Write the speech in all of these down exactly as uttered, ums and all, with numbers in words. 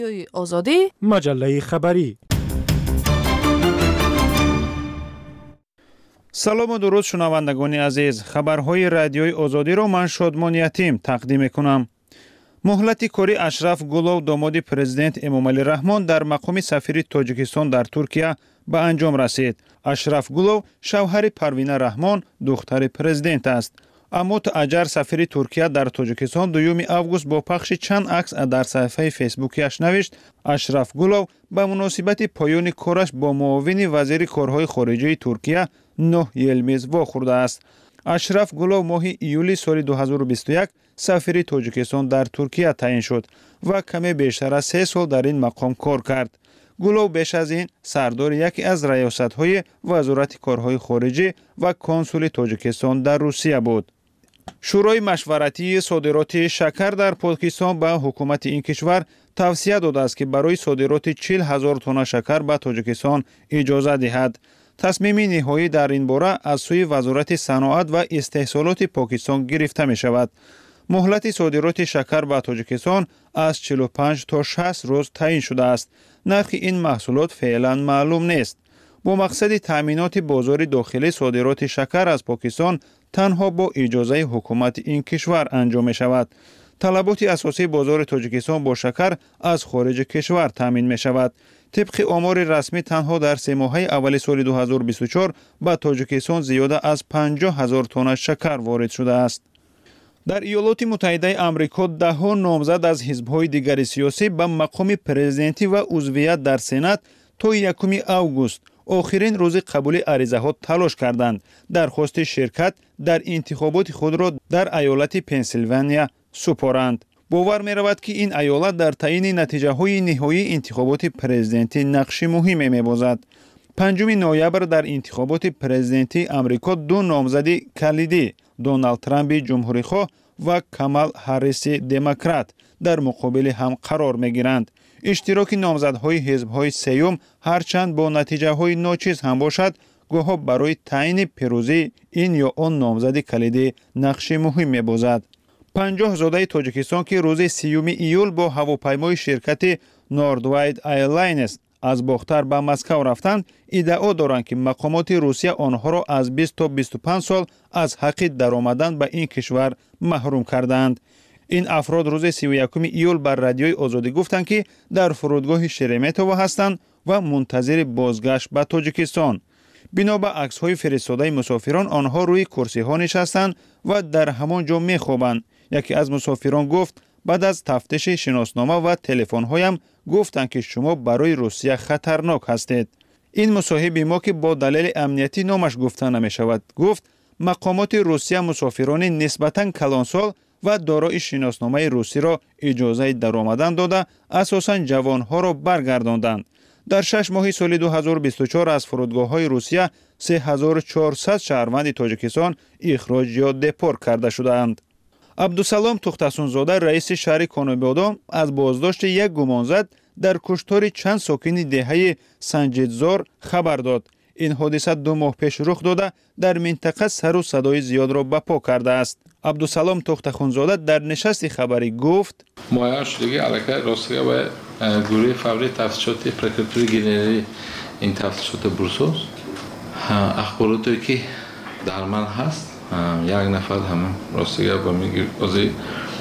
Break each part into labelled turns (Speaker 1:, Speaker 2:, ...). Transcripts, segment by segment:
Speaker 1: آزادی
Speaker 2: مجله خبری. سلام و درود شنوندگان عزیز، خبرهای رادیوی آزادی را من شادمان یتیم تقدیم میکنم. مهلت کاری اشرف گلو داماد پرزیدنت امامعلی رحمان در مقام سفیر تاجیکستان در ترکیه به انجام رسید. اشرف گلو شوهر پروینه رحمان دختر پرزیدنت است. اما اجر سفیر ترکیه در تاجیکستان دوم آگوست با پخش چند عکس در صفحه فیسبوکیش نوشت اشرف گلو به مناسبت پایان کارش با معاون وزیر کارهای خارجه ترکیه نوح یلمیز واخورده است. اشرف گلو ماه ایولی سال دو هزار و بیست و یک سفیر تاجیکستان در ترکیه تعیین شد و کمی بیشتر از سه سال در این مقام کار کرد. گلو بیش از این سردار یکی از ریاست‌های وزارت کارهای خارجه و کنسول تاجیکستان در روسیه بود. شورای مشورتی صادرات شکر در پاکستان به حکومت این کشور توصیه داده است که برای صادرات چهل هزار تن شکر به تاجیکستان اجازه دهد. تصمیم نهایی در این باره از سوی وزارت صنعت و استحصالات پاکستان گرفته می شود. مهلت صادرات شکر به تاجیکستان از چهل و پنج تا شصت روز تعیین شده است. نرخ این محصولات فعلا معلوم نیست. با مقصد تامینات بازار داخلی صادرات شکر از پاکستان تنها با اجازه حکومت این کشور انجام می شود. طلبات اساسی بازار تاجیکستان با شکر از خارج کشور تامین می شود. طبق آمار رسمی تنها در سه ماهه اول سال دو هزار و بیست و چهار به تاجیکستان زیاده از پنجاه هزار تن شکر وارد شده است. در ایالات متحده آمریکا ده ها نامزد از حزب‌های دیگر سیاسی به مقام پرزیدنتی و عضویت در سنا تا یکم آگوست آخرین روز قبول عریضه‌ها تلاش کردند. درخواست شرکت در انتخابات خود را در ایالت پنسیلوانیا سپارند. باور می رود که این ایالت در تعیین نتیجه های نهایی انتخابات پرزیدنتی نقش مهمی می بازد. پنجم نوامبر در انتخابات پرزیدنتی آمریکا دو نامزد کلیدی دونالد ترامپ جمهوری‌خواه و کامالا هریس دموکرات در مقابل هم قرار می گیرند. اشتراک نامزدهای حزب‌های سیوم هرچند با نتیجه های ناچیز هم باشد گاه برای تعیین پیروزی این یا آن نامزد کلیدی نقش مهم می بازد. پنجاه زاده تاجیکستان که روز سیوم ایول با هواپیمای شرکت نوردواید ایرلاینز از باختر به مسکو رفتند ادعا دارند که مقامات روسیه آنها را از بیست تا بیست و پنج سال از حق درآمدن به این کشور محروم کردند. این افراد روز سی و یکم ایول بر رادیوی آزادی گفتند که در فرودگاه شرمتوو هستند و منتظر بازگشت به تاجیکستان. بنا به عکس‌های فرستاده مسافران آنها روی کرسی‌ها نشستند و در همان جا می‌خوابند. یکی از مسافران گفت بعد از تفتیش شناسنامه و تلفن‌هایم گفتند که شما برای روسیه خطرناک هستید. این مصاحب ما که با دلیل امنیتی نامش گفته نمی‌شود گفت مقامات روسیه مسافران نسبتاً کلانسال و دارای شناسنامه روسی را اجازه درآمدن داده اساساً جوانها را برگرداندند. در شش ماه سال دو هزار و بیست و چهار از فرودگاه‌های روسیه سه هزار و چهارصد شهروند تاجیکستان اخراج یا دپورت کرده شدند. عبدالسلام تختسونزاده رئیس شهر کانابادام از بازداشت یک گمانزد در کشتار چند ساکن دهه سنجیدزار خبر داد. این حادثه دو ماه پیش رخ داده در منطقه سر و صدای زیاد را برپا کرده است. عبدالسلام تختخونزاده در نشست خبری گفت
Speaker 3: معین شدگی علاقه روسیه و گروه فوری تفتیشات پرکراتوری گنرال این تفتیشات بورسوس اخباراتی که در من هست یک نفر همه روسیه با میگیر ازی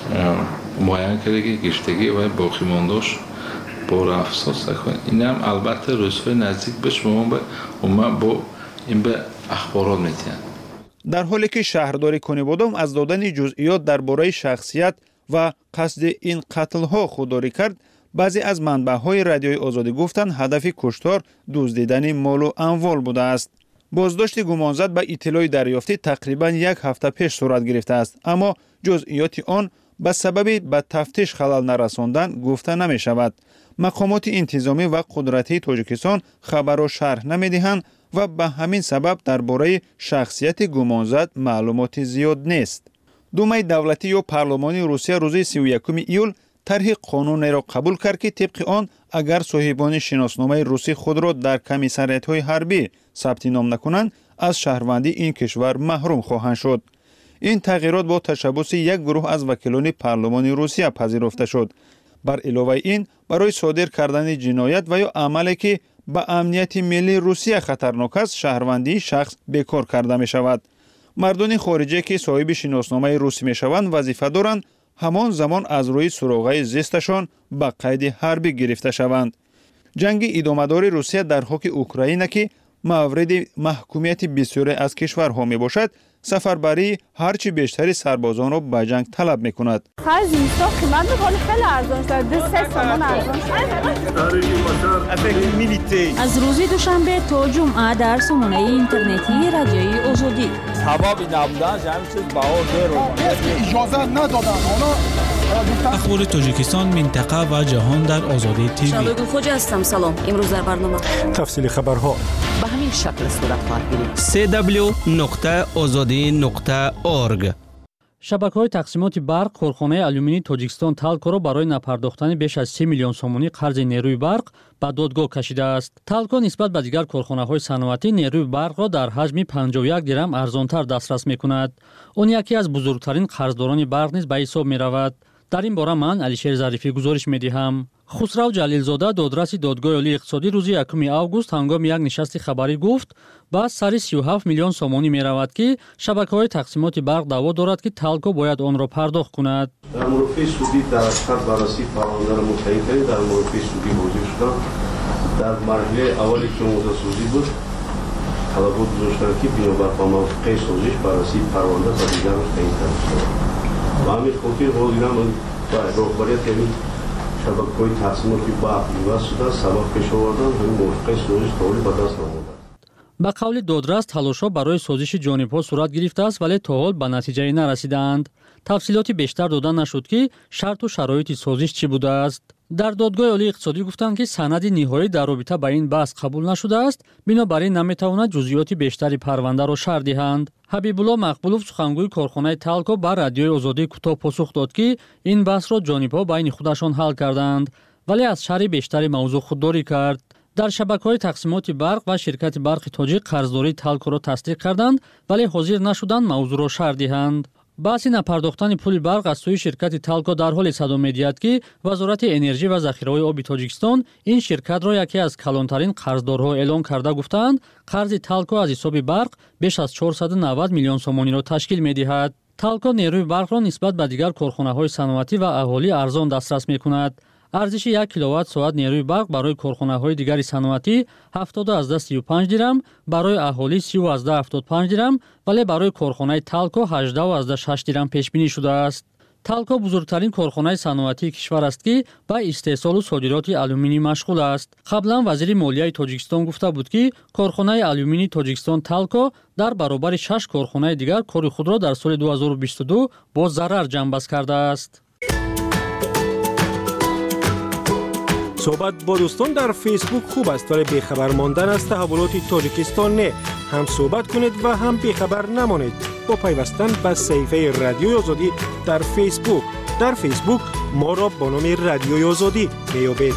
Speaker 3: معین کرده که گشتگی و باقی مانداش با افسوس کنه. این هم البته روس‌های نزدیک بهش با ما با این به اخبارات میتونن.
Speaker 2: در حالی که شهرداری کانابادام از دادن جزئیات درباره شخصیت و قصد این قتل ها خودداری کرد، بعضی از منبع‌های رادیوی آزادی گفتند هدف کشتار دزدیدن مال و اموال بوده است. بازداشت گمانزد به اطلاع دریافتی تقریبا یک هفته پیش صورت گرفته است، اما جزئیات آن به سبب به تفتیش خلل نرساندن گفته نمی شود. مقامات انتظامی و قدرتی تاجیکستان خبر را شرح نمی دهند و به همین سبب درباره شخصیت گمانزد معلومات زیاد نیست. دومای دولتی یا پارلمانی روسیه روز سی و یکم ایول طرح قانون را قبول کرد که طبق آن اگر صاحبان شناسنامه روسی خود را در کمیسریات‌های حربی ثبت نام نکنند از شهروندی این کشور محروم خواهند شد. این تغییرات با تشبث یک گروه از وکیلان پارلمان روسیه پذیرفته شد. бар иловаи ин барои содир кардани ҷиноят ва ё амале ки ба амнияти миллии Русия хатарнок аст шаҳрвандии шахс бекор карда мешавад. мардони хориҷе ки соҳиби шиносномаи русӣ мешаванд вазифа доранд ҳамон замон аз рӯи суроғаи зисташон ба қайди ҳарбӣ гирифта шаванд. ҷанги идомадори Русия дар хоки Украина ки мавриди маҳкумияти бисёре аз кишварҳо мебошад, сафарбарии ҳарчи бештари сарбозонро ба ҷанг талаб мекунад.
Speaker 1: аз рӯзи душанбе то ҷумъа дар сомонаи интернетии радиои озодӣ
Speaker 4: ахбори тоҷикистон, минтақа ва ҷаҳон дар Озодӣ ТВ.
Speaker 1: Шалои Хоҷа ҳастам. Салом. Имрӯз дар барнома
Speaker 5: тафсили хабарҳо
Speaker 6: ба ҳамин шакл сурат хоҳад гирифт.
Speaker 7: си дабл ю нуқта озодӣ нуқта орг.
Speaker 8: шабакаҳои тақсимоти барқ корхонаи алюминии Тоҷикистон Талкоро барои напардохтани беш аз си миллион сомонӣ қарзи нерӯи барқ ба додгоҳ кашидааст. Талко нисбат ба дигар корхонаҳои саноатӣ нерӯи барқро дар ҳаҷми панҷоҳ ю як дирҳам арзонтар дастрас мекунад. Он яке аз бузургтарин қарздорони барқ низ ба ҳисоб меравад. дар ин бора ман Алишер Зарифӣ гузориш медиҳам. Хусрав Ҷалилзода додраси додгоҳи олии иқтисодӣ рӯзи якуми август ҳангоми як нишасти хабарӣ гуфт ба сари си ю ҳафт миллион сомонӣ меравад ки шабакаҳои тақсимоти барқ даъво дорад ки Талко бояд онро пардохт кунад.
Speaker 9: дар мурофиаи судӣ дар шахс баррасии парвандаро муттаҳин кардем. дар мурофиаи судӣ ҳозир шудам. дар марҳилаи аввале ки омодасозӣ буд талабот гузоштанд ки бинобар ба мавқеи созиш баррасии парванда ба дигараш таъин карда шавад. ба ҳамин хотир ҳозирам ба роҳбарияти ҳамин шабакаҳои тақсимоти барқ иваз шуда сабаб пеш овардан ҳамин мувофиқаи созиш тавли ба даст намода.
Speaker 8: ба қавли додрас талошҳо барои созиши ҷонибҳо сурат гирифтааст, вале то ҳол ба натиҷае нарасидаанд. тафсилоти бештар дода нашуд ки шарту шароити созиш чӣ будааст. дар додгоҳи олии иқтисодӣ гуфтанд ки санади ниҳоӣ дар робита ба ин баҳс қабул нашудааст, бинобар ин наметавонад ҷузъиёти бештари парвандаро шарҳ диҳанд. ҳабибулло мақбулов сухангӯи корхонаи Талко ба радиои Озодӣ кӯтоҳ посух дод ки ин баҳсро ҷонибҳо байни худашон ҳал карданд, вале аз шарҳи бештари мавзӯъ худдорӣ кард. дар шабакаҳои тақсимоти барқ ва ширкати барқи тоҷик қарздории Талкоро тасдиқ карданд, вале ҳозир нашуданд мавзӯъро шарҳ диҳанд. баҳси напардохтани пули барқ аз сӯи ширкати Талко дар ҳоле садо медиҳад ки Вазорати энержӣ ва захираҳои оби Тоҷикистон ин ширкатро яке аз калонтарин қарздорҳо эълон карда гуфтаанд, қарзи Талко аз ҳисоби барқ беш аз чорсаду навад миллион сомониро ташкил медиҳад. Талко нерӯи барқро нисбат ба дигар корхонаҳои саноатӣ ва аҳолӣ арзон дастрас мекунад. арзиши як киловатт-соат нерӯи барқ барои корхонаҳои дигари саноатӣ ҳафтоду азда си ю панҷ дирҳам, барои аҳолӣ си ю азда ҳафтод панҷ дирҳам, вале барои корхонаи Талко ҳаждаҳу азда шаш дирҳам пешбинӣ шудааст. Талко бузургтарин корхонаи саноатии кишвар аст ки ба истеҳсолу содироти алюминӣ машғул аст. қаблан вазири молияи Тоҷикистон гуфта буд ки корхонаи алюминии Тоҷикистон Талко дар баробари шаш корхонаи дигар кори худро дар соли ду ҳазору бисту ду бо зарар ҷанббаст кардааст.
Speaker 5: صحبت با دوستان در فیسبوک خوب است ولی بیخبر ماندن از تحولات تاجیکستان نه. هم صحبت کنید و هم بیخبر نمانید با پیوستن به صفحه رادیوی آزادی در فیسبوک. در فیسبوک ما را با نام رادیوی آزادی میابید.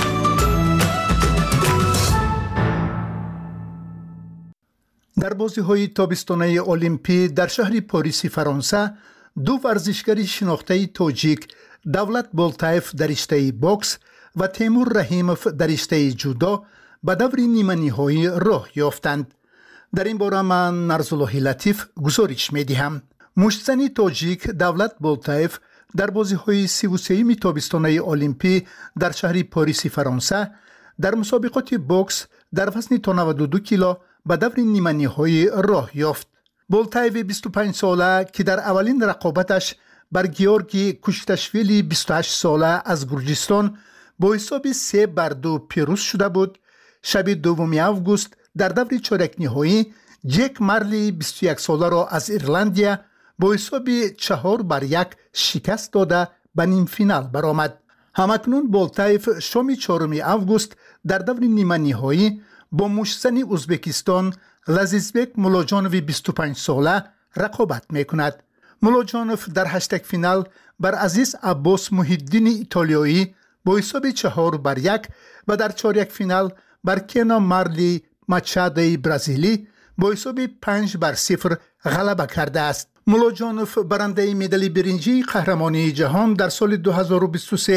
Speaker 10: در بازی‌های تابستانه المپی در شهر پاریس فرانسه دو ورزشکار شناخته تاجیک دولت بولتایف در رشته باکس و تیمور رحیموف در رشته جودو به دور نیمه نهایی راه یافتند. در این باره من نرزالله لطیف گزارش می‌دهم. مشتزن تاجیک دولت بولتایف در بازی‌های سی و سوم تابستانه المپی در شهر پاریس فرانسه در مسابقات باکس در وزن تا نود و دو کیلو به دور نیمه نهایی راه یافت. بولتایف بیست و پنج ساله که در اولین رقابتش بر گیورگی کوشتاشویلی بیست و هشت ساله از گرجستان با حساب سه بر دو پیروز شده بود، شب دوم آگوست در دور چهارک نهایی جک مارلی بیست و یک ساله را از ایرلندیا با حساب چهار بر یک شکست داده به نیم فینال برآمد. همکنون بولتایف شام چهارم آگوست در دور نیمه نهایی با مشتزن ازبکستان لزیزبک مولاجانوی بیست و پنج ساله رقابت میکند. مولاجانوف در هشتگ فینال بر عزیز عباس محی‌الدین ایتالیایی با حساب چهار بر یک و در چهارک فینال بر کینا مارلی ماچادو برزیلی با حساب پنج بر صفر غلبه کرده است. مولاجانوف برنده مدال برنجی قهرمانی جهان در سال دو هزار و بیست و سه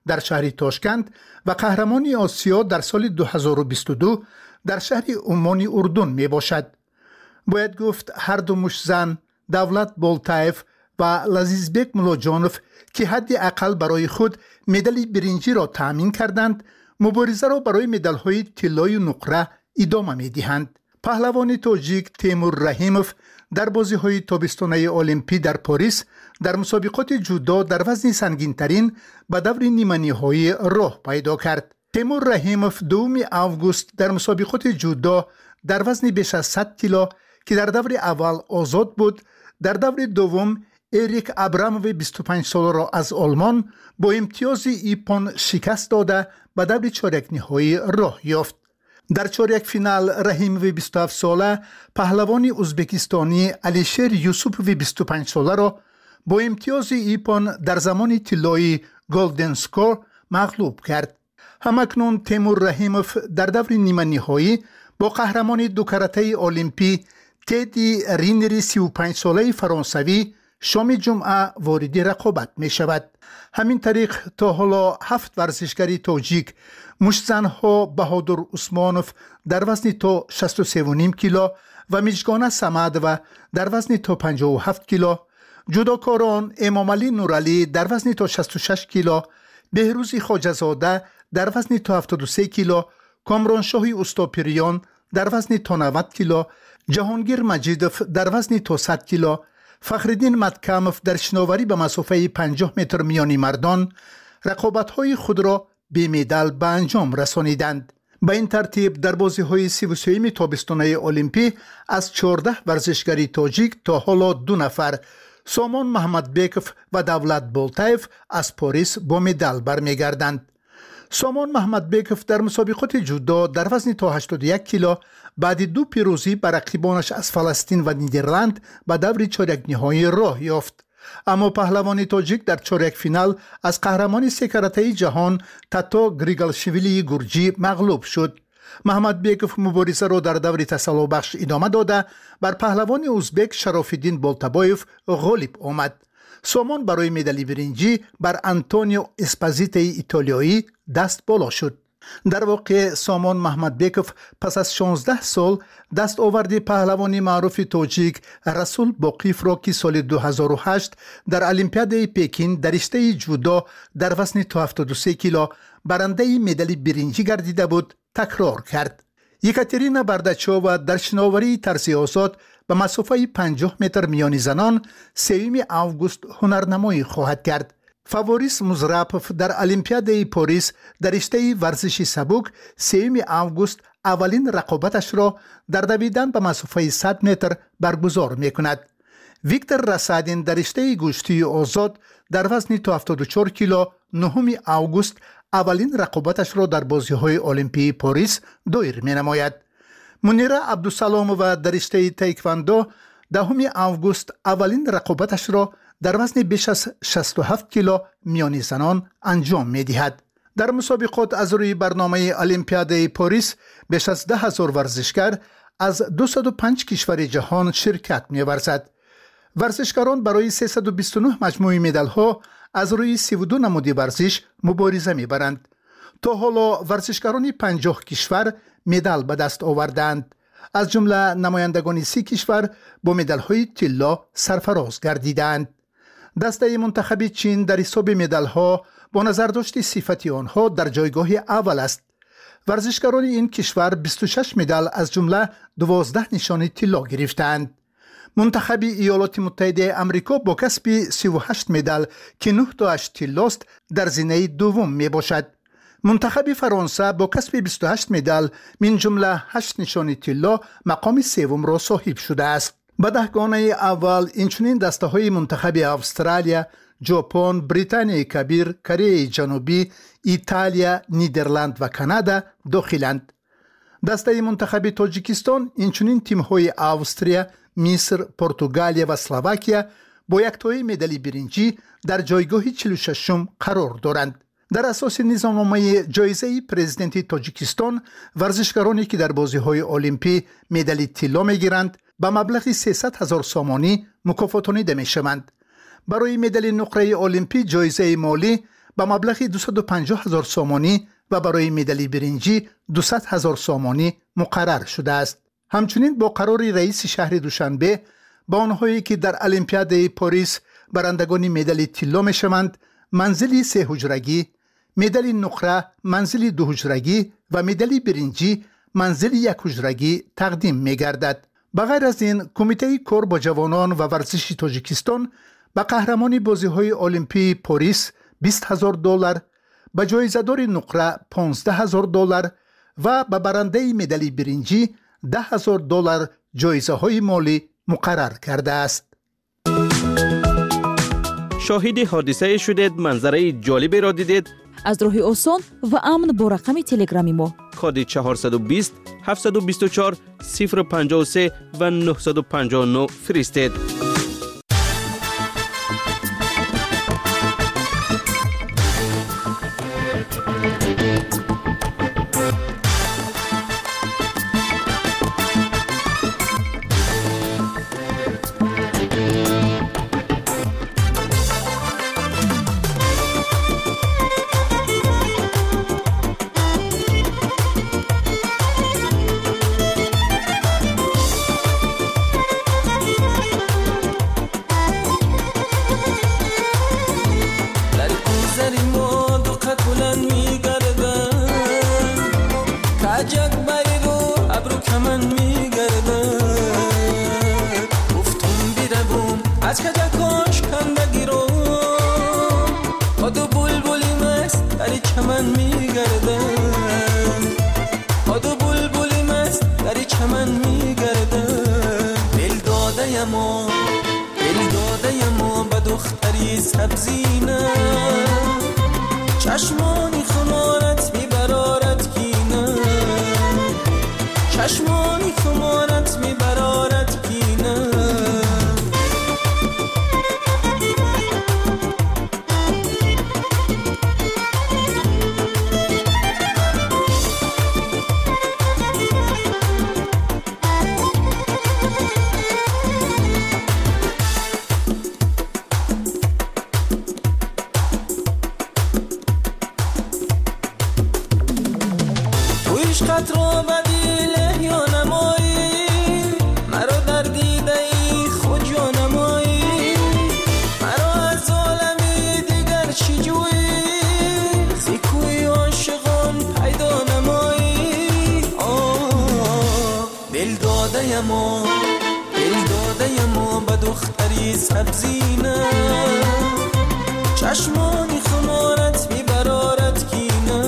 Speaker 10: در شهر تاشکند و قهرمانی آسیا در سال دو هزار و بیست و دو در شهر عمان اردن می باشد. باید گفت هر دو مشزن دولت بولتایف و لذیذبک ملاجانوف که حد اقل برای خود مدال برنجی را تأمین کردند، مبارزه را برای مدال های طلای و نقره ادامه می دهند. پهلوان تاجیک تیمور رحیموف در بازی های تابستانه المپی در پاریس در مسابقات جودو در وزن سنگین ترین به دور نیمه نهایی راه پیدا کرد. تیمور رحیموف دوم آگوست در مسابقات جودو در وزن بیش از صد کیلو که در دور اول آزاد بود، در دور دوم اریک ابراموف بیست و پنج ساله را از آلمان با امتیاز ایپون شکست داده به دور چهارک نهایی راه یافت. در چهارک فینال رحیموف بیست و هفت ساله پهلوان ازبکستانی علیشیر یوسوپوف بیست و پنج ساله را با امتیاز ایپون در زمان طلایی گلدن سکور مغلوب کرد. همکنون تیمور رحیموف در دور نیمه نهایی با قهرمان دو کرته المپی تدی رینری سی و پنج ساله فرانسوی شام جمعه وارد رقابت می شود. همین طریق تا حالا هفت ورزشکاری تاجیک مشتزنها بهادر عثمانوف در وزن تا شصت و سه و نیم کیلو و میجگانه سمدوه در وزن تا پنجاه و هفت کیلو، جودوکاران امامعلی نورعلی در وزن تا شصت و شش کیلو، بهروز خواجه‌زاده در وزن تا هفتاد و سه کیلو، کامرانشاه استاپریان در وزن تا نود کیلو، جهانگیر مجیدوف در وزن تا صد کیلو، فخرالدین متکموف در شناوری به مسافه پنجاه متر میانی مردان رقابت‌های خود را به مدال به انجام رسانیدند. به این ترتیب در بازی‌های سی و سوم تابستانه المپی از چهارده ورزشکاری تاجیک تا حالا دو نفر سامان محمدبکوف و دولت بولتایف از پاریس با مدال برمیگردند. سامان محمدبکوف در مسابقات جودو در وزن تا هشتاد و یک کیلو بعد دو پیروزی بر رقیبانش از فلسطین و نیدرلند به دور چهارک نهایی راه یافت. اما پهلوان تاجیک در چهارک فینال از قهرمان سه کرته جهان تاتا گریگالشویلی گورجی مغلوب شد. محمدبکوف مبارزه را در دور تسلی بخش ادامه داده بر پهلوان ازبک شرافالدین بولتابایف غالب آمد. سامان برای مدال برنجی بر انتونیو اسپازیتو ایتالیایی دست بالا شد. در واقع سامان محمدبکوف پس از شانزده سال دست آورد پهلوانی معروف تاجیک رسول باقیف را که سال دو هزار و هشت در المپیاد پکین در رشته جودو در وزن تا هفتاد و سه کیلو برنده مدال برنجی گردیده بود تکرار کرد. یکاترینا برداچووا در شناوری طرز آزاد به مسافه پنجاه متر میانی زنان سوم آگوست هنرنمایی خواهد کرد. فاوریس مزراپوف در المپیاد پاریس در رشته ورزش سبک سوم آگوست اولین رقابتش را در دویدن به مسافه صد متر برگزار می کند. ویکتور رسادین در رشته گشتی آزاد در وزن تا هفتاد و چهار کیلو نهم آگوست اولین رقابتش را در بازی‌های المپی پاریس دایر می نماید. منیره عبدالسلامووا در رشته تایکواندو دهم آگوست اولین رقابتش را در وزن بیش از شصت و هفت کیلو میانی زنان انجام می دهد. در مسابقات از روی برنامه المپیاد پاریس بیش از ده هزار ورزشکار از دویست و پنج کشور جهان شرکت می ورزد. ورزشکاران برای سیصد و بیست و نه مجموعه مدال ها از روی سی و دو نمودی ورزش مبارزه می برند. تا حالا ورزشکاران پنجاه کشور مدال به دست آوردند. از جمله نمایندگان سی کشور با مدال های طلا سرفراز گردیدند. دسته منتخب چین در حساب مدال ها با نظرداشت صفتی آنها در جایگاه اول است. ورزشکاران این کشور بیست و شش مدال از جمله دوازده نشان طلا گرفتند. منتخب ایالات متحده آمریکا با کسب سی و هشت مدال که نه تاش طلاست در زینه دوم می باشد. منتخب فرانسه با کسب بیست و هشت مدال من جمله هشت نشان طلا مقام سوم را صاحب شده است. به دهگانه اول اینچنین دسته های منتخب استرالیا، ژاپن، بریتانیای کبیر، کره جنوبی، ایتالیا، نیدرلند و کانادا داخلند. دسته منتخب تاجیکستان اینچنین تیم های استرالیا، مصر، پرتغالیا و اسلواکیا با یک تای مدال برنجی در جایگاه چهل و ششم قرار دارند. در اساس نظامنامه جایزه پرزیدنت تاجیکستان ورزشکارانی که در بازی‌های المپی مدال طلا می‌گیرند با مبلغ سیصد هزار سامانی مکافاتانیده می‌شوند. برای مدال نقره المپی جایزه مالی به مبلغ دویست و پنجاه هزار سامانی و برای مدال برنجی دویست هزار سامانی مقرر شده است. همچنین با قرار رئیس شهر دوشنبه با آنهایی که در المپیاد پاریس برندگان مدال طلا میشوند منزل سه حجرگی، مدال نقره منزل دو حجرگی و مدال برنجی منزل یک حجرگی تقدیم می گردد. بغیر از این کمیته کار با جوانان و ورزش تاجیکستان به قهرمان بازی‌های المپی پاریس بیست هزار دلار، به جایزه‌دار نقره پانزده هزار دلار و به برنده مدال برنجی ده هزار دلار جایزه‌های مالی مقرر کرده است.
Speaker 7: شاهد حادثه شدید، منظره جالبی را دیدید؟
Speaker 6: از راه آسان و امن با رقم تلگرامی ما
Speaker 7: کد چهارصد و بیست هفتصد و بیست و چهار صفر پنجاه و سه و نهصد و پنجاه و نه فرستید.
Speaker 11: چشمانی خمارت میبرارت کینه، چشمانی خمارت میبرارت کینه. عشقت رو بدیله یا نمایی، مرا در دیده ای خود یا نمایی، مرا از عالمی دیگر چی جویی، زیکوی عاشقان پیدا نمایی. آه دل داده یما، دل داده یما به دختری سبزینه، چشمانی خمارت میبرارت کینه،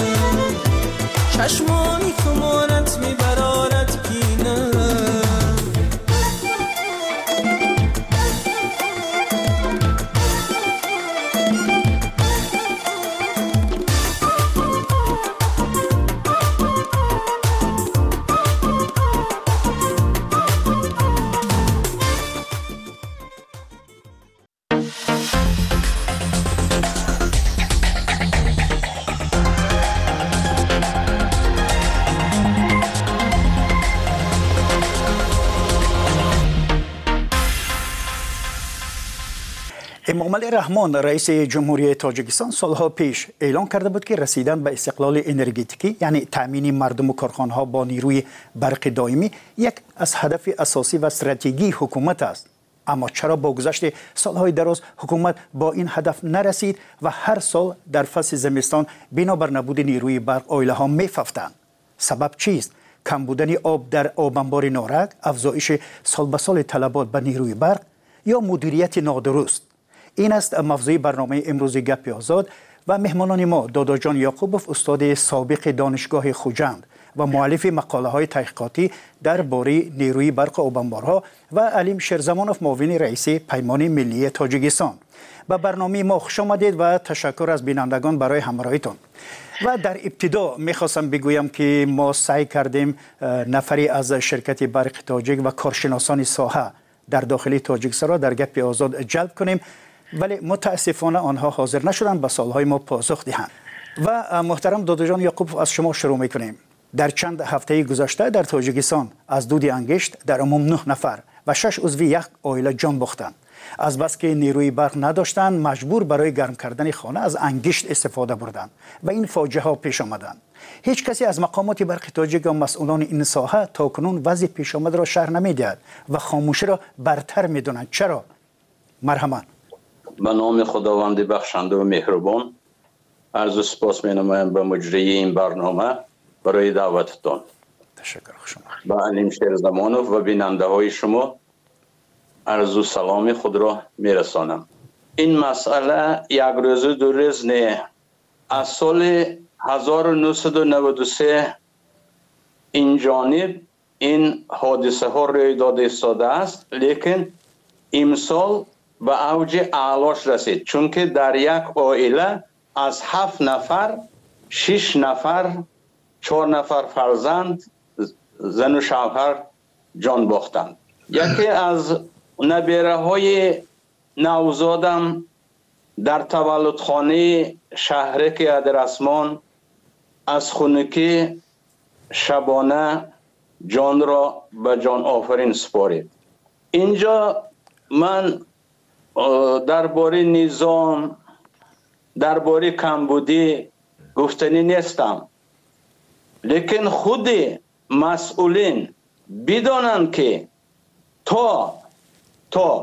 Speaker 11: چشمانی خمارت میبرارت کینه.
Speaker 12: امامعلی رحمان رئیس جمهوری تاجیکستان سالها پیش اعلام کرده بود که رسیدن به استقلال انرژتیکی یعنی تامین مردم و کارخانه‌ها با نیروی برق دائمی یک از هدف اساسی و استراتژی حکومت است. اما چرا با گذشت سالهای دراز حکومت با این هدف نرسید و هر سال در فصل زمستان بنابر نبود نیروی برق عائله‌ها می‌ففتند؟ سبب چیست؟ کم بودن آب در آب انبار نارک، افزایش سال به سال طلبات به نیروی برق یا مدیریت نادرست؟ این است موضوع برنامه امروز گپ آزاد و مهمانان ما دادا جان یعقوبوف استاد سابق دانشگاه خوجند و مؤلف مقاله های تحقیقاتی درباره نیروی برق آب انبارها و علیم شیرزمانوف معاون رئیس پیمان ملی تاجیکستان. به برنامه ما خوش آمدید و تشکر از بینندگان برای همراهیتون. و در ابتدا میخواستم بگویم که ما سعی کردیم نفری از شرکت برق تاجیک و کارشناسان ساحه در داخل تاجیکستان را در گپ آزاد جلب کنیم، ولی متاسفانه آنها حاضر نشدند به سوالهای ما پاسخ دهند. و محترم دادا جان یعقوب از شما شروع میکنیم. در چند هفته گذشته در تاجیکستان از دود انگشت در عموم نه نفر و شش عضو یک عائله جان باختند. از بس که نیروی برق نداشتند مجبور برای گرم کردن خانه از انگشت استفاده بردند و این فاجعه ها پیش آمدند. هیچ کسی از مقامات برق تاجیک و مسئولان این ساحه تاکنون وضع پیش آمده را شرح نمی‌دهد و خاموشی را برتر می‌دانند. چرا؟ مرحمت.
Speaker 13: به نام خداوند بخشنده و مهربان عرض و سپاس می‌نمایم به مجری این برنامه برای دعوتتان.
Speaker 12: تشکر شما.
Speaker 13: به علیم شیرزمانوف و بیننده های شما عرض و سلام خود را میرسانم. این مسئله یک روز دو روز نه، از سال هزار و نهصد و نود و سه این جانب این حادثه ها روی داده ایستاده است، لیکن امسال به اوج اعلاش رسید، چون که در یک عائله از هفت نفر شش نفر چهار نفر فرزند زن و شوهر جان باختند. یکی از نبیره های نوزادم در تولدخانه شهرک ادرسمان از خونکی شبانه جان را به جان آفرین سپارید. اینجا من درباره نظام، درباره کمبودی گفتنی نیستم، لیکن خود مسئولین بدانند که تا تا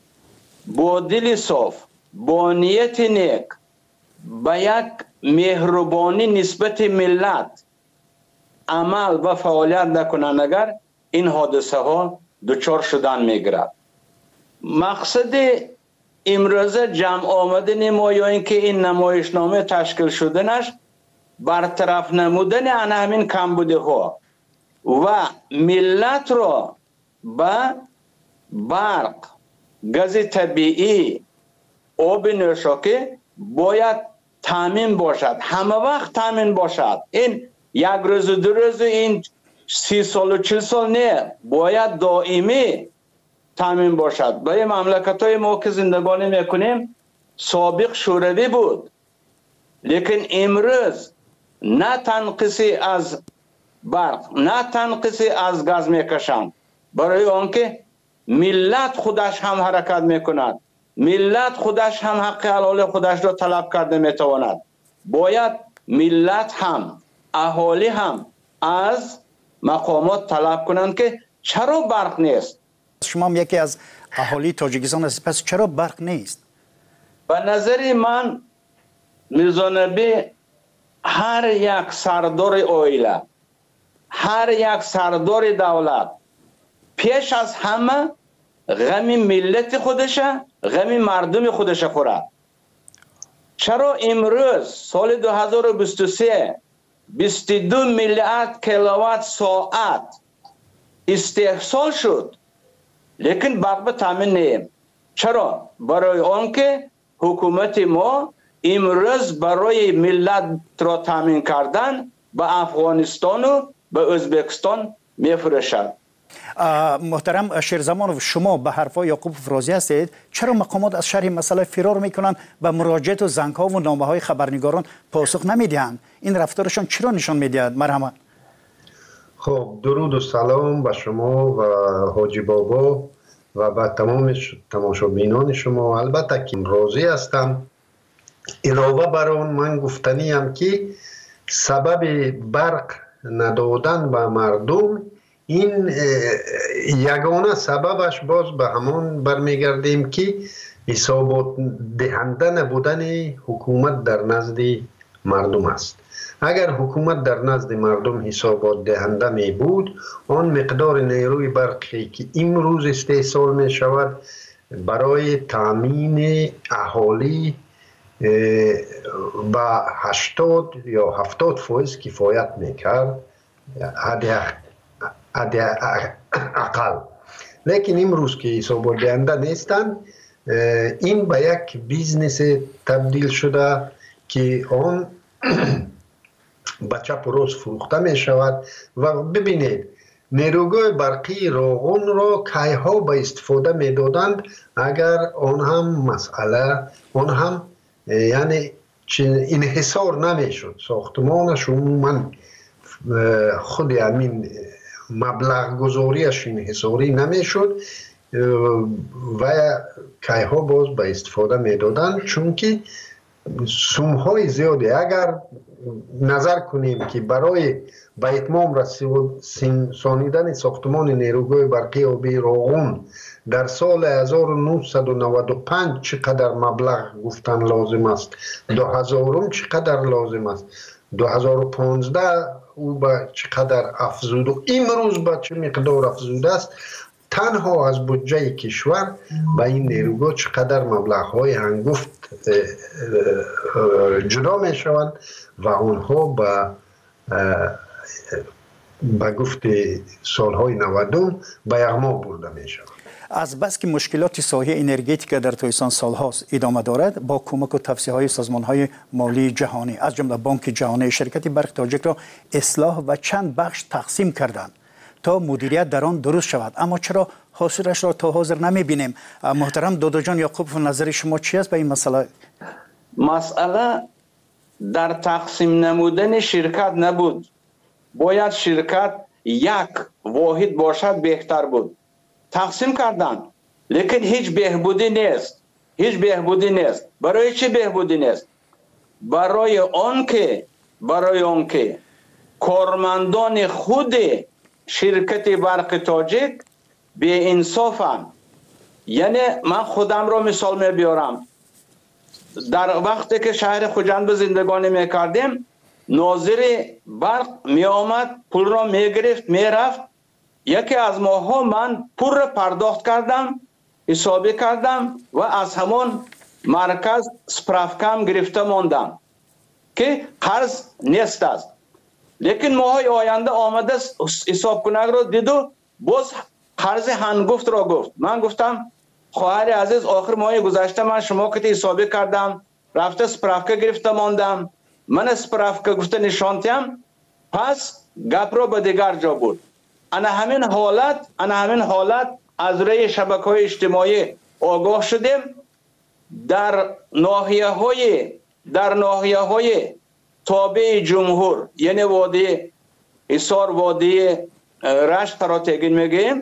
Speaker 13: با دل صاف، با نیت نیک، با یک مهربانی نسبت ملت عمل و فعالیت نکنند، اگر این حادثه ها دچار شدن میگیرد. مقصد امروز جمع آمدن ما یا اینکه این نمایشنامه تشکیل شدنش برطرف نمودن ان همین کمبودی ها و ملت را به برق، گاز طبیعی، آب نوشاکی باید تامین باشد، همه وقت تامین باشد. این یک روز دو روز، این سی سال و چل سال نه، باید دائمی تامین باشد. برای مملکت های ما که زندگانی میکنیم سابق شوروی بود، لیکن امروز نه تنقیصی از برق نه تنقیصی از گاز میکشند، برای آنکه ملت خودش هم حرکت میکند، ملت خودش هم حق حلال خودش را طلب کرده میتواند. باید ملت هم اهالی هم از مقامات طلب کنند که چرا برق نیست.
Speaker 12: شما هم یکی از اهالی تاجیکستان هستید، پس چرا برق نیست؟
Speaker 13: به نظر من میرزا نبی هر یک سردار عائله، هر یک سردار دولت پیش از همه غم ملت خودشه، غم مردم خودشه خورد. چرا امروز سال دو هزار و بیست و سه بیست و دو میلیارد کیلووات ساعت استحصال شد، لیکن برق به تامین نیم؟ چرا؟ برای آنکه حکومت ما امروز برای ملت را تامین کردن به افغانستان و به ازبکستان میفروشد.
Speaker 12: محترم شیرزمانوف، شما به حرفای یعقوب افرازی هستید، چرا مقامات از شرح مسئله فرار میکنند و مراجعات و زنگ ها و نامه های خبرنگاران پاسخ نمیدهند؟ این رفتارشان چرا نشان میدهد؟ مرحمت.
Speaker 14: خب درود و سلام به شما و حاجی بابا و به تمام تماشابینان شما. البته که راضی هستم. علاوه بر آن من گفتنی هم که سبب برق ندادن به مردم، این یگانه سببش باز به همان برمیگردیم که حسابات دهنده نبودن حکومت در نزد مردم است. اگر حکومت در نزد مردم حسابات دهنده می بود، آن مقدار نیروی برقی که امروز استحصال می شود برای تامین اهالی با هشتاد یا هفتاد فایز کفایت می کرد حد اقل. لیکن امروز که حسابات دهنده نیستند، این به یک بیزنس تبدیل شده که آن به چپ و راست فروخته می شود. و ببینید نیروگاه برقی راغون را کیها به استفاده می دادند اگر آن هم مسئله آن هم یعنی انحصار نمی شد، ساختمانش عموما خود همین مبلغ گذاریش انحصاری نمی شد و کیها باز به استفاده میدادن، چون که سوم های زیادی اگر نظر کنیم که برای به اتمام رسانیدن ساختمان نیروگاه برقی آبی راغون در سال هزار و نهصد و نود و پنج چقدر مبلغ گفتن لازم است، دو هزار چقدر لازم است، دو هزار و پانزده او به چقدر افزود و امروز به چه مقدار افزوده است، تنها از بودجه کشور به این نیروگاه چقدر مبلغ های هنگفت جدا می شوند و آنها به به گفت سالهای نودم به یغما برده می شوند.
Speaker 12: از بس که مشکلات ساحه انرژتیک در تویسان سالهاست ادامه دارد، با کمک و توصیه های سازمان های مالی جهانی از جمله بانک جهانی شرکت برق تاجیک را اصلاح و چند بخش تقسیم کردند تا مدیریت در آن درست شود، اما چرا حاصلش را تا حاضر نمی بینیم؟ محترم دادا جان یعقوب، نظر شما چی است به این مسئله؟
Speaker 13: مسئله در تقسیم نمودن شرکت نبود. باید شرکت یک واحد باشد بهتر بود. تقسیم کردن لیکن هیچ بهبودی نیست. هیچ بهبودی نیست. برای چی بهبودی نیست؟ برای آن که برای آن که کارمندان خود شرکت برق تاجیک به انصافن. یعنی من خودم را مثال می بیارم. در وقتی که شهر خوجند به زندگانی می کردیم، ناظر برق می آمد، پول را می گرفت، می رفت. یکی از ماها من پول را پرداخت کردم، حسابی کردم و از همون مرکز سپرافکم گرفته ماندم که قرض نیست است. لیکن ماهای آینده آمده حساب کنگ را دید و باز قرض هنگفت را گفت. من گفتم خواهر عزیز، آخر ماه گذشته من شما که حسابی کردم، رفته سپرافکه گرفته ماندم، من سپرافکه گفته نشانتیم، پس گپ را به دیگر جا بود. انا همین حالت انا همین حالت از روی شبکه‌های اجتماعی آگاه شدیم. در ناحیه های در ناحیه های تابع جمهور، یعنی وادی حصار، وادی رشت را تگین میگیم،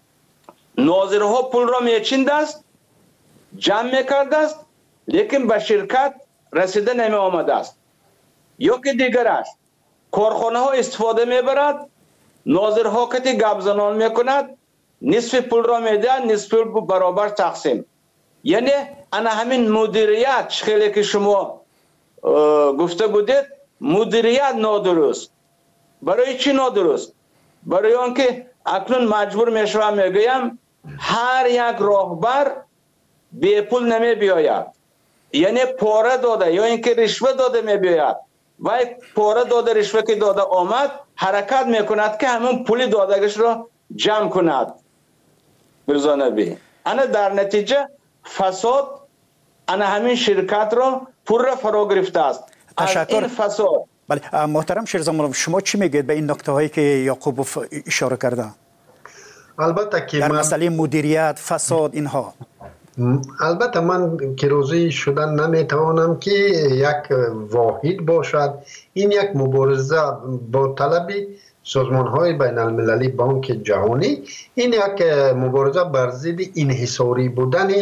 Speaker 13: ناظرها پول را میچیند است، جمع میکرده است، لیکن به شرکت رسیده نمی آمده است. یا که دیگرش کارخانه ها استفاده میبرد، ناظرها که گپ زنان میکند، نصف پول را میده، نصف پول برابر تقسیم. یعنی انا همین مدیریت خیلی که شما گفته بودید، مدیریت نادرست. برای چی نادرست؟ برای آنکه اکنون مجبور میشوم میگویم هر یک راهبر بی پول نمی بیاید، یعنی پاره داده یا اینکه رشوه داده می بیاید و پاره داده رشوه که داده آمد حرکت میکند که همون پول دادگش را جمع کند. مرزا نبی انا در نتیجه فساد انا همین شرکت را پر را فرا گرفته است.
Speaker 12: تشکر.
Speaker 13: این فساد.
Speaker 12: بله محترم شیرزمان، شما چی میگید به این نکته هایی که یعقوب اشاره کرده؟
Speaker 14: البته که
Speaker 12: در
Speaker 14: من
Speaker 12: مسئله مدیریت، فساد، اینها.
Speaker 14: البته من که روزی شدن نمیتوانم که یک واحد باشد. این یک مبارزه با طلب سازمان های بین المللی، بانک جهانی، این یک مبارزه بر ضد انحصاری بودن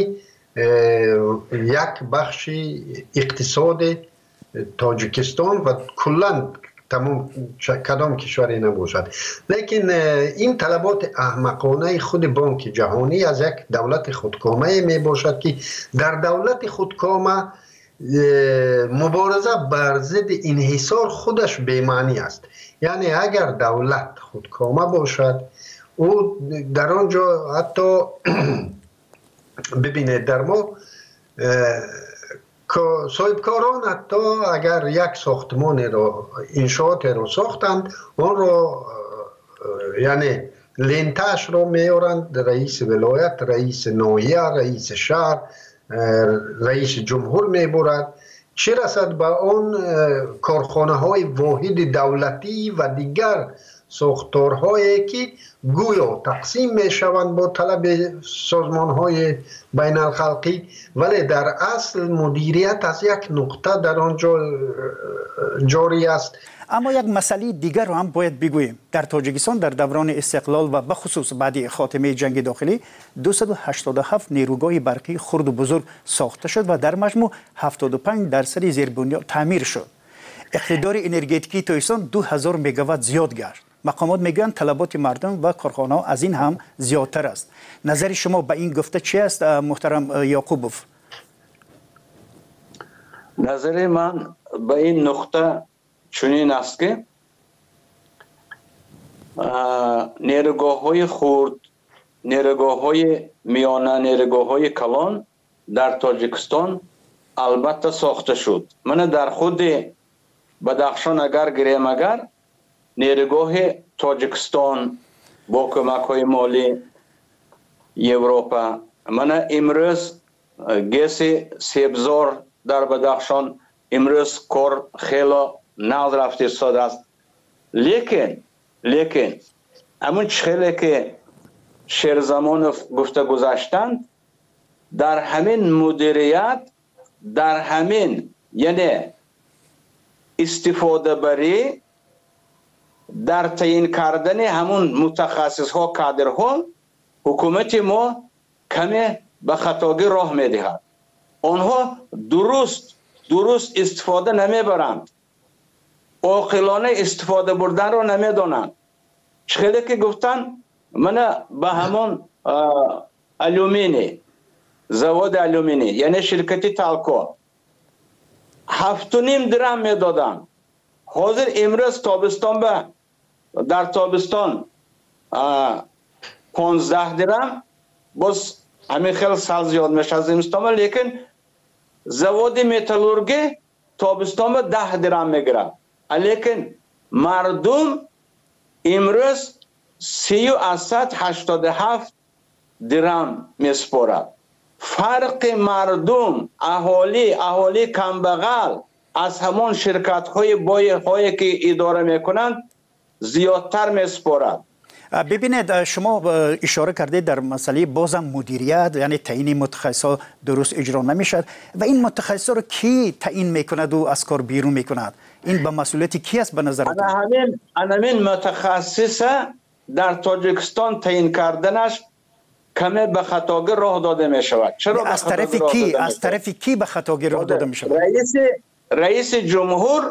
Speaker 14: یک بخش اقتصاد تاجیکستان و کلا تمام کدام کشوری نباشد. لیکن این طلبات احمقانه خود بانک جهانی از یک دولت خودکامه می باشد که در دولت خودکامه مبارزه بر ضد انحصار خودش بی‌معنی است. یعنی اگر دولت خودکامه باشد، او در آنجا حتی ببینید در ما صاحبکاران حتی اگر یک ساختمان را انشاءات را ساختند، آن را یعنی لنتش را میارند، رئیس ولایت، رئیس ناحیه، رئیس شهر، رئیس جمهور میبرد. چه رسد به آن کارخانه های واحد دولتی و دیگر ساختارهایی که گویا تقسیم می شوند با طلب سازمان های بین الخلقی، ولی در اصل مدیریت از یک نقطه در آنجا جاری است.
Speaker 12: اما یک مسئله دیگر رو هم باید بگوییم. در تاجیکستان در دوران استقلال و بخصوص بعد خاتمه جنگ داخلی دویست و هشتاد و هفت نیروگاه برقی خرد و بزرگ ساخته شد و در مجموع هفتاد و پنج درصد زیربنیاد تعمیر شد. اقتدار انرژتیکی تاجیکستان دو هزار مگاوات زیاد گشت. مقامات میگن طلبات مردم و کارخانه‌ها از این هم زیادتر است. نظر شما به این گفته چی است محترم یعقوبوف؟
Speaker 13: نظر من به این نقطه چنین است که نیروگاه های خرد، نیروگاه های میانه، نیروگاه های کلان در تاجیکستان البته ساخته شد. من در خود بدخشان اگر گریم اگر نیروگاه تاجیکستان با کمک های مالی اروپا، من امروز گیس سیبزار در بدخشان امروز کار خیلی ناز رفت ایستاد است. لیکن لیکن همون چخیلی که شیرزمانوف گفته گذاشتند در همین مدیریت، در همین یعنی استفاده بری، در تعیین کردن همون متخصص ها کادر ها حکومت ما کمی به خطاگی راه میدهد. آنها درست درست استفاده نمیبرند، عاقلانه استفاده بردن رو نمیدانند. چخیلی که گفتن من به همون الومینی، زواد الومینی یعنی شرکتی تالکو هفت و نیم درم میدادن. حاضر امروز تابستان به در تابستان پانزده درم، باز همین خیلی سال زیاد میشه از زمستان، لیکن زواد متالورگی تابستان به ده درم میگیره. لیکن مردم امروز سی و صد هشتاد و هفت درم میسپارد. فرق مردم، اهالی اهالی کمبغل از همان شرکت های بای هایی که اداره میکنند زیادتر میسپارد.
Speaker 12: ببینید شما اشاره کردید در مسئله بازم مدیریت، یعنی تعیین متخصصا درست اجرا نمیشد و این متخصصا رو کی تعیین میکند و از کار بیرون میکند؟ این به مسئولیت کی است به نظرتون؟
Speaker 13: انا همین انا همین متخصص در تاجیکستان تعیین کردنش کمی به خطاگی راه داده می شود. چرا
Speaker 12: از طرف کی از طرف کی به خطاگی راه داده می شود؟
Speaker 13: رئیس رئیس جمهور،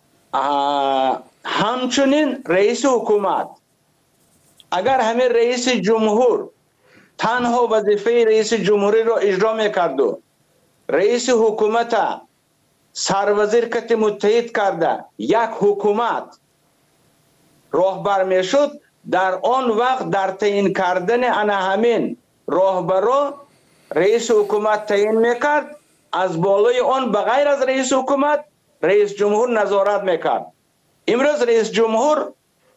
Speaker 13: همچنین رئیس حکومت. اگر همه رئیس جمهور تنها وظیفه رئیس جمهوری را اجرا میکرد و رئیس حکومت سروزیر کت متحد کرده یک حکومت راهبر میشد، در آن وقت در تعیین کردن انا همین راهبرا رئیس حکومت تعیین میکرد، از بالای آن بغیر از رئیس حکومت رئیس جمهور نظارت میکرد. امروز رئیس جمهور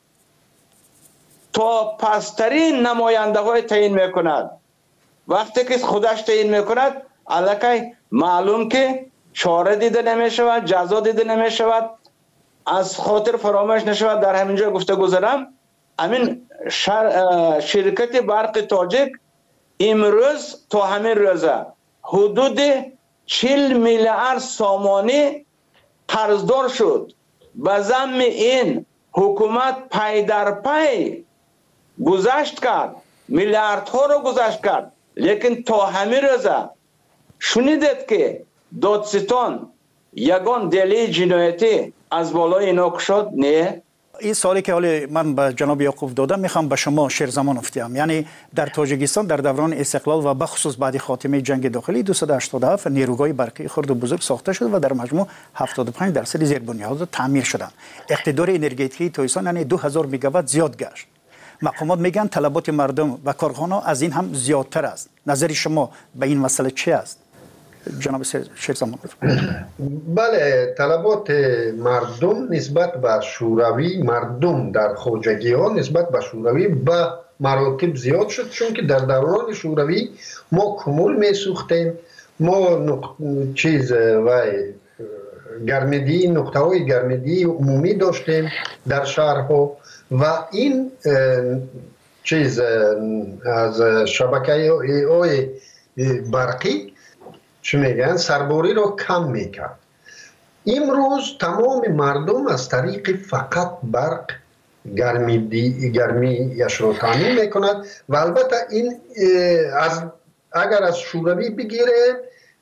Speaker 13: تا پسترین نماینده های تعیین میکند. وقتی که خودش تعیین میکند الکی معلوم که چاره دیده نمیشود، جزا دیده نمیشود. از خاطر فراموش نشود در همینجا گفته گذارم، همین شرکت برق تاجیک امروز تا همین روزه حدود چهل میلیارد سامانی قرضدار شد. به ضمن این حکومت پی در پی گذشت کرد، میلیاردها رو گذشت کرد، لیکن تا همین روزه شنیدید که دادستان یگان دلیل جنایتی از بالای اینا کشد؟ نه.
Speaker 12: این سوالی که حالی من به جناب یعقوب دادم میخوام به شما شیرزمانوف دیم. یعنی در تاجیکستان در دوران استقلال و بخصوص بعد خاتمه جنگ داخلی دویست و هشتاد و هفت نیروگاه برقی خرد و بزرگ ساخته شد و در مجموع هفتاد و پنج درصد زیربنیاد تعمیر شدند. اقتدار انرژتیکی تاجیکستان یعنی دو هزار مگاوات زیاد گشت. مقامات میگن طلبات مردم و کارخانه‌ها از این هم زیادتر است. نظر شما به این مسئله چی است جناب شیرزمانوف؟
Speaker 14: بله، طلبات مردم نسبت به شوروی، مردم در خواجگی ها نسبت به شوروی به مراتب زیاد شد، چون که در دوران شوروی ما کمول می سوختیم، ما نق... چیز و گرمدی، نقطه های گرمدی عمومی داشتیم در شهرها و این چیز از شبکه های برقی چی میگن سرباری رو کم میکرد. امروز تمام مردم از طریق فقط برق گرمی دی گرمیش را تامین میکند و البته این از اگر از شوروی بگیره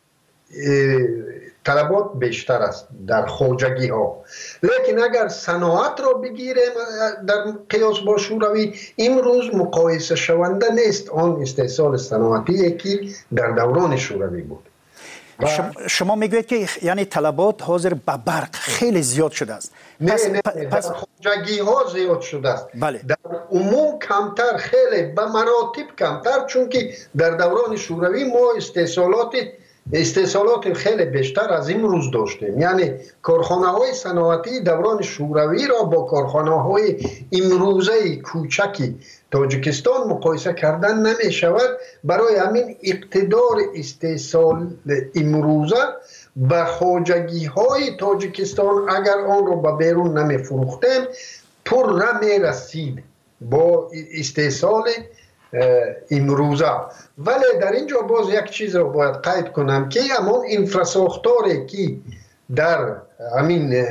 Speaker 14: طلبات بیشتر است در خواجگی ها، لیکن اگر صناعت را بگیره در قیاس با شوروی امروز مقایسه شونده نیست آن استحصال صناعتی که در دوران شوروی بود.
Speaker 12: شما, شما میگوید که یعنی طلبات حاضر به برق خیلی زیاد شده است.
Speaker 14: نه
Speaker 12: پس
Speaker 14: نه
Speaker 12: پس
Speaker 14: در خواجگی ها زیاد شده است.
Speaker 12: بله.
Speaker 14: در عموم کمتر، خیلی به مراتب کمتر، چون که در دوران شوروی ما استحصالات استحصالات خیلی بیشتر از امروز داشتیم. یعنی کارخانه های صنعتی دوران شوروی را با کارخانه های امروزه کوچکی تاجیکستان مقایسه کردن نمی شود. برای همین اقتدار استحصال امروزه به خواجگی های تاجیکستان اگر آن را به بیرون نمی فروختیم پر نمی رسید با استحصال امروزه. ولی در اینجا باز یک چیز را باید قید کنم که همون انفراساختاری که در همین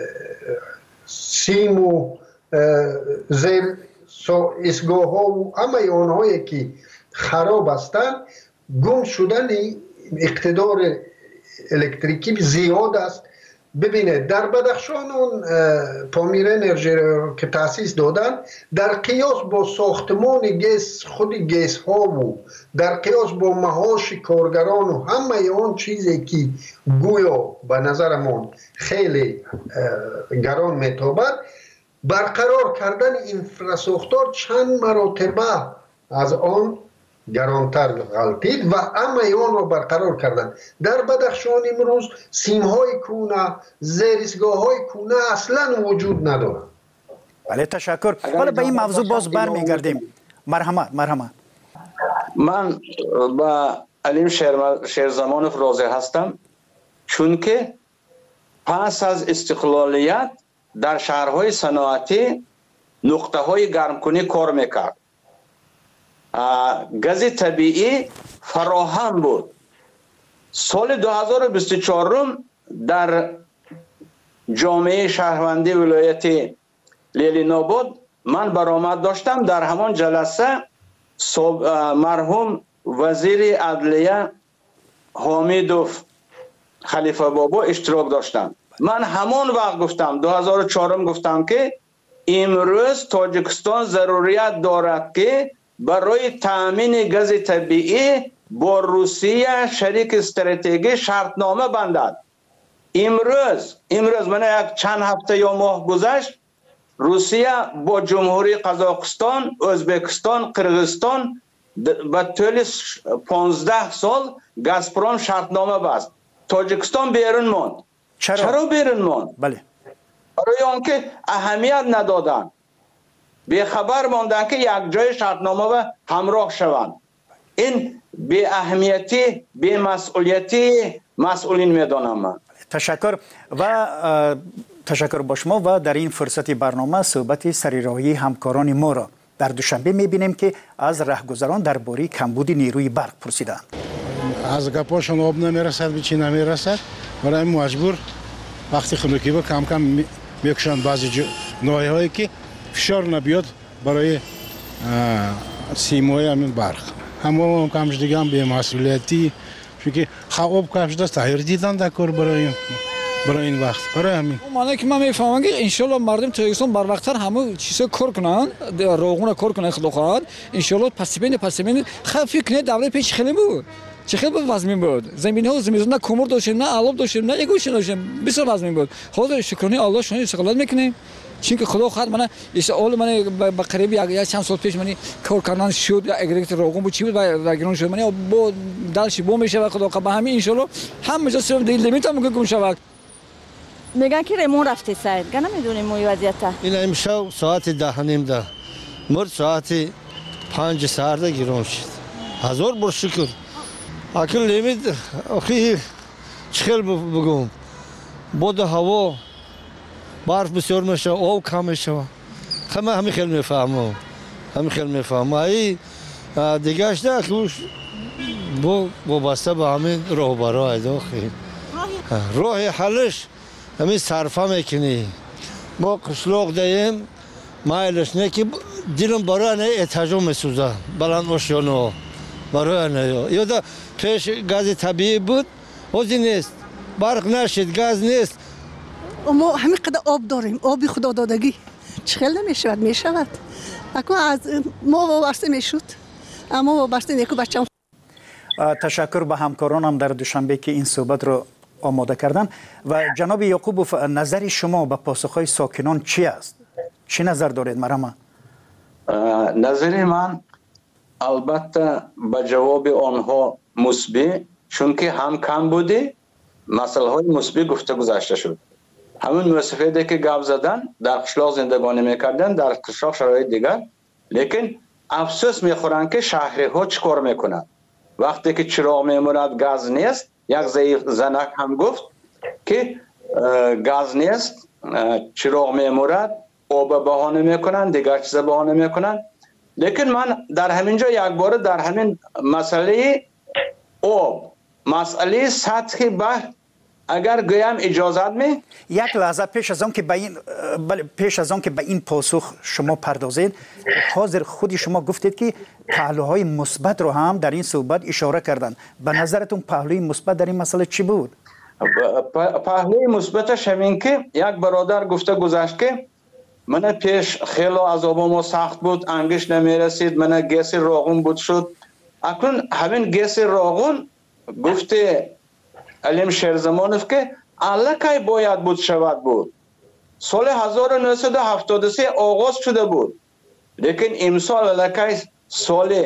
Speaker 14: سیم و زیر اسگاه ها و همه آنهایی که خراب هستند گم شدن اقتدار الکتریکی زیاد است. ببینید در بدخشان اون پامیر انرژی که تأسیس دادن در قیاس با ساختمان گیس خود گیس ها و در قیاس با معاش کارگران و همه آن چیزی که گویا به نظرمان خیلی گران میتابد برقرار کردن انفراساختار چند مراتبه از آن گرانتر غلطید و همه آن را برقرار کردن. در بدخشان امروز سیم های کونه، زیرسگاه های کونه اصلا وجود ندارد.
Speaker 12: بله تشکر. حالا به این موضوع باز برمیگردیم. مرحمت مرحمت.
Speaker 13: من با علیم شیرزمانوف راضی هستم چون که پس از استقلالیت در شهرهای صنعتی نقطه های گرمکنی کار میکرد. گاز طبیعی فراهم بود. سال دو هزار و بیست و چهار در جامعه شهروندی ولایت لیلیناباد من برآمد داشتم. در همان جلسه مرحوم وزیر عدلیه حامدوف خلیفه بابا اشتراک داشتم. من همان وقت گفتم دو هزار و چهار گفتم که امروز تاجیکستان ضروریت دارد که برای تامین گاز طبیعی با روسیه شریک استراتژی شرطنامه بندد. امروز امروز من یک چند هفته یا ماه گذشت روسیه با جمهوری قزاقستان، ازبکستان، قرغیزستان به طول پانزده سال گازپروم شرطنامه بست. تاجیکستان بیرون ماند.
Speaker 12: چرا؟
Speaker 13: چرا بیرون ماند؟
Speaker 12: بله.
Speaker 13: برای آنکه اهمیت ندادن. به خبر ماندن که یک جای شرطنامه و همراه شوند. این به اهمیتی، به مسئولیتی مسئولین میدانم من.
Speaker 12: تشکر و تشکر با شما و در این فرصت برنامه صحبت سریراهی همکاران ما را در دوشنبه میبینیم که از رهگذران درباره کمبود نیروی برق پرسیدند.
Speaker 15: از گپاشون آب نمیرسد به چی نمیرسد برای مجبور وقتی خنکی با کم کم میکشند بعضی نوعی هایی که فشار نبیاد برای سیمای همین برق. همه کمش دیگه هم به مسئولیتی چون که خواب کمش دست تغییر دیدن در کار برای برای این وقت برای همین
Speaker 16: معنی که من میفهمم که انشالله مردم تاجیکستان بر وقتتر همه چیزا کار کنن روغون کار کنن خدا خواهد انشالله پس بین پس بین خفی کنه دوره پیش خیلی بود چه خیلی وزمین بود زمین ها زمین نه کومر داشتیم نه علوب داشتیم نه یگوش داشتیم بسیار وزمین بود خدا شکرانه الله شما استقلال میکنیم چون که خدا خواهد من اول من با قریب یک چند سال پیش من کار کردن شد یا اگریت روغون بود چی بود و گرون شد من با دلش بو میشه و خدا به همین ان شاء الله هم جا سرم دیل لیمیت هم گم شود.
Speaker 1: میگن که ریمون رفته سر گنا میدونیم موی وضعیت
Speaker 17: این امشب ساعت ده نیم ده مرد ساعت پنج ساعت گرون شد هزار بر شکر اکل لیمیت آخی چخل بگم بود هوا برف بسیار میشه آب کم میشه همه همین خیلی میفهمم همین خیلی میفهمم ای دیگهش نه که با وابسته به همین راهبرای داخل راه حلش همین صرفه میکنی ما قشلوق دهیم مایلش نه که دیلم برای نه اتجاه میسوزه بلند آشیانو برای نه یا دا پیش گاز طبیعی بود وزی نیست برق نشد گاز نیست
Speaker 18: ما همین قدر آب داریم آبی خدا دادگی چخیل نمیشود میشود اکنون از ما وابسته میشود اما وابسته نیکو بچم.
Speaker 12: تشکر به همکارانم در دوشنبه که این صحبت رو آماده کردن و جناب یعقوبوف نظر شما به پاسخهای ساکنان چی است؟ چی نظر دارید مرحبا؟
Speaker 13: نظر من البته به جواب آنها مثبت چون که هم کم بوده مسئله های مثبت گفته گذاشته شد. همون مسافتی که گپ زدن در قشلاق زندگانی میکردن در قشلاق شرایط دیگر لیکن افسوس میخورن که شهری ها چیکار میکنن وقتی که چراغ میموند گاز نیست. یک ضعیف زنک هم گفت که گاز نیست چراغ میمورد آب بهانه میکنن دیگر چیز بهانه میکنن. لیکن من در همینجا یک بار در همین مسئله آب مسئله سطح بحر اگر گویم اجازت می
Speaker 12: یک لحظه پیش از آن که به این پیش از آن که به این پاسخ شما پردازید حاضر خودی شما گفتید که پهلوهای مثبت رو هم در این صحبت اشاره کردن. به نظرتون پهلوی مثبت در این مسئله چی بود؟
Speaker 13: پهلوی مثبتش همین که یک برادر گفته گذشت که من پیش خیلی عذابم سخت بود انگش نمیرسید من گیس راغون بود شد اکنون همین گیس راغون گفته علیم شیرزمانوف که الکی باید بود شود بود سال هزار و نهصد و هفتاد و سه آغاز شده بود لیکن امسال الکی سال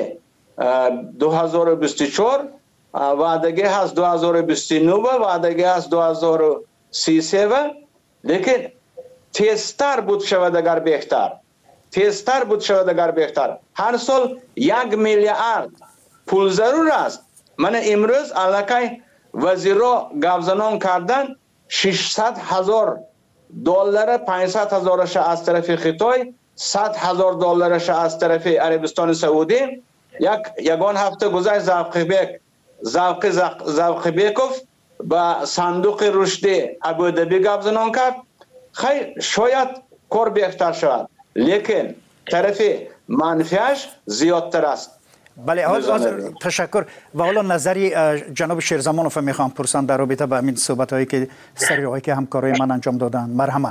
Speaker 13: دو هزار و بیست و چهار وعدگی هست دو هزار و بیست و نه وعدگی هست دو هزار و سی و سه لیکن تیزتر بود شود اگر بهتر تیزتر بود شود اگر بهتر هر سال یک میلیارد پول ضرور است. من امروز الکی وزیرا گفزنان کردن ششصد هزار دلار پانصد هزارش از طرف خطای صد هزار دلارش از طرف عربستان سعودی یک یگان هفته گذشت زوقبیک زوق زوقبیکوف با صندوق رشد ابودبی گفزنان کرد. خیلی شاید کار بهتر شود لیکن طرف منفیش زیادتر است.
Speaker 12: بله حالا تشکر و حالا نظری جناب شیرزمانوف میخوام پرسان در رابطه با همین صحبت هایی که سری هایی که همکارای من انجام دادن. مرحبا.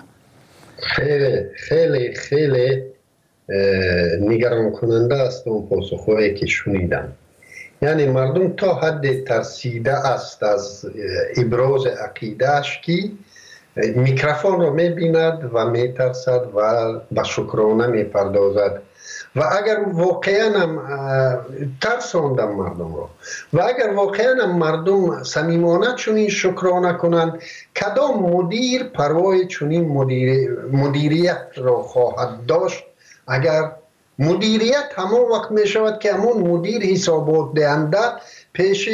Speaker 14: خیلی خیلی خیلی نگران کننده است اون پاسخهایی که شنیدم. یعنی مردم تا حد ترسیده است از ابراز عقیدهش که میکروفون رو میبیند و میترسد و به شکرانه میپردازد و اگر واقعا هم ترساندم مردم رو و اگر واقعا هم مردم صمیمانه چنین شکرانه کنند کدام مدیر پروای چنین مدیر مدیریت را خواهد داشت اگر مدیریت همون وقت می شود که همون مدیر حسابات دهنده پیش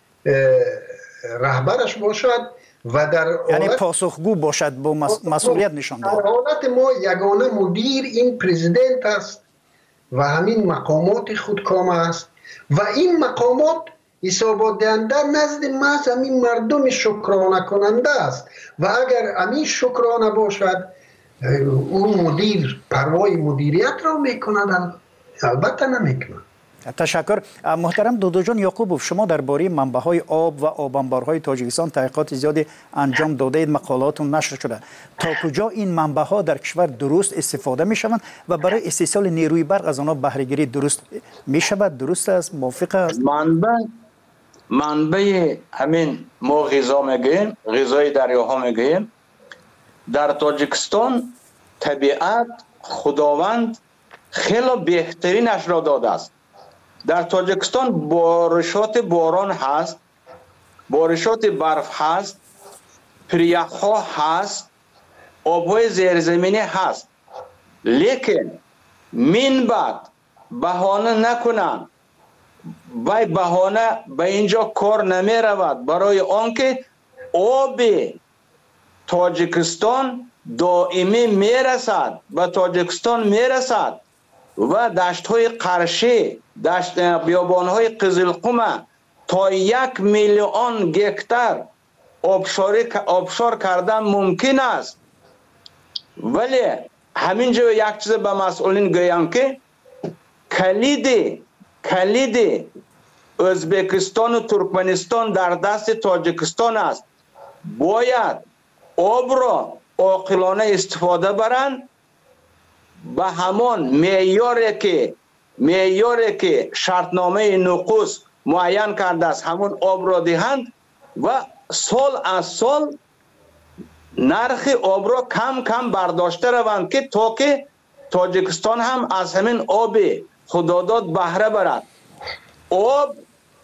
Speaker 14: رهبرش باشد و در
Speaker 12: یعنی پاسخگو باشد با مسئولیت نشان دهد.
Speaker 14: در حالت ما یگانه مدیر این پرزیدنت است و همین مقامات خودکام است و این مقامات حسابات دهنده نزد محض همین مردم شکرانه کننده است و اگر همین شکرانه باشد اون مدیر پروای مدیریت را میکند البته نمیکند.
Speaker 12: تشکر. محترم دودو جان یعقوبوف شما درباره منبع‌های آب و آب انبارهای تاجیکستان تحقیقات زیادی انجام داده اید مقالاتون نشر شده تا کجا این منبع‌ها در کشور درست استفاده می شوند و برای استحصال نیروی برق از آنها بهره گیری درست می شود درست است موافق است؟
Speaker 13: منبع منبع همین ما غذا میگیم غذای دریاها میگیم در تاجیکستان طبیعت خداوند خیلی بهترینش را داده است. در تاجیکستان بارشات باران هست بارشات برف هست پریخ ها هست آبهای زیرزمینی هست لیکن من بعد بهانه نکنن و بهانه به اینجا کار نمی رود برای آنکه آب تاجیکستان دائمی می رسد به تاجیکستان می رسد و دشت های قرشه دشت بیابان های قزلقم تا یک میلیون گکتر آبشاری آبشار کردن ممکن است، ولی همینجا یک چیز به مسئولین گویم که کلید کلید ازبکستان و ترکمنستان در دست تاجیکستان است. باید آب را عاقلانه استفاده برند، به همان معیاری که معیاری که شرطنامه نقوص معین کرده است همون آب را دهند و سال از سال نرخ آب را کم کم برداشته روند که تا که تاجیکستان هم از همین آب خداداد بهره برد. آب،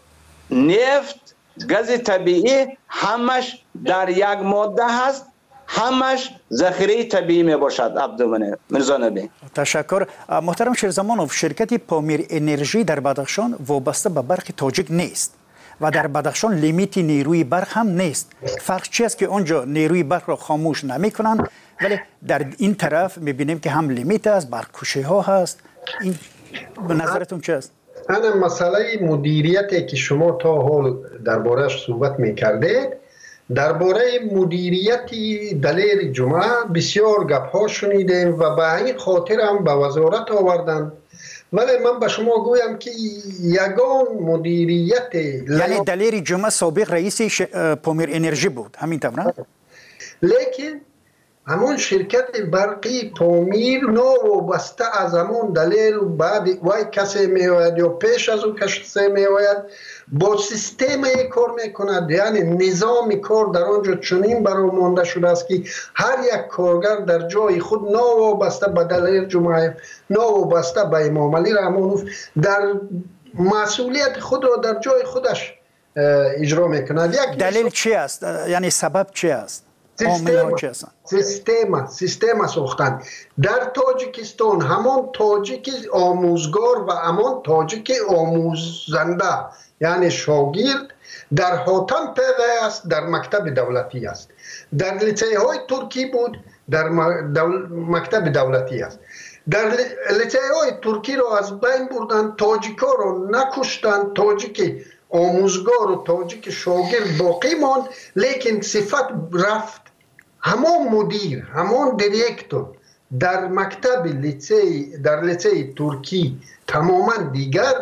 Speaker 13: نفت، گاز طبیعی همش در یک ماده هست، همش ذخیره طبیعی می باشد. عبدالمنعم مرزا نبی.
Speaker 12: تشکر. محترم شیرزمانوف، شرکت پامیر انرژی در بدخشان وابسته به برق تاجیک نیست و در بدخشان لیمیت نیروی برق هم نیست. فرق چی است که اونجا نیروی برق را خاموش نمی کنن ولی در این طرف می بینیم که هم لیمیت است، برق کشی ها هست. این به نظرتون چه است؟
Speaker 14: این مسئله مدیریتی که شما تا حال درباره‌اش صحبت می‌کردید، درباره مدیریت دلیر جمعه بسیار گپ‌ها شنیدیم و به این خاطر هم به وزارت آوردن، ولی من به شما گویم که یگان مدیریت
Speaker 12: یعنی دلیر جمعه سابق رئیس ش... پامیر انرژی بود، همین طور؟
Speaker 14: لیکن همون شرکت برقی پامیر نوابسته از همون دلیل بعد وای کسی میآید یا پیش از او کسی میآید با سیستم کار میکند، یعنی نظام کار در آنجا چنین برای مانده شده است که هر یک کارگر در جای خود نوابسته به دلیر جمعه، نوابسته به امام علی رحمانوف در مسئولیت خود را در جای خودش اجرا میکند.
Speaker 12: دلیل چی است؟ یعنی سبب چی است؟
Speaker 14: سیستم سیستم سیستم ساختن در تاجیکستان، همان تاجیک آموزگار و همان تاجیک آموزنده یعنی شاگرد در حاتم پیدا است، در مکتب دولتی است، در لیسه های ترکی بود، در دول... مکتب دولتی است. در لیسه های ترکی را از بین بردن، تاجیکا را نکشتن، تاجیک آموزگار و تاجیک شاگرد باقی ماند، لیکن صفت رفت. همان مدیر، همان دیرکتور در مکتب لیسه در لیسه ترکی تماما دیگر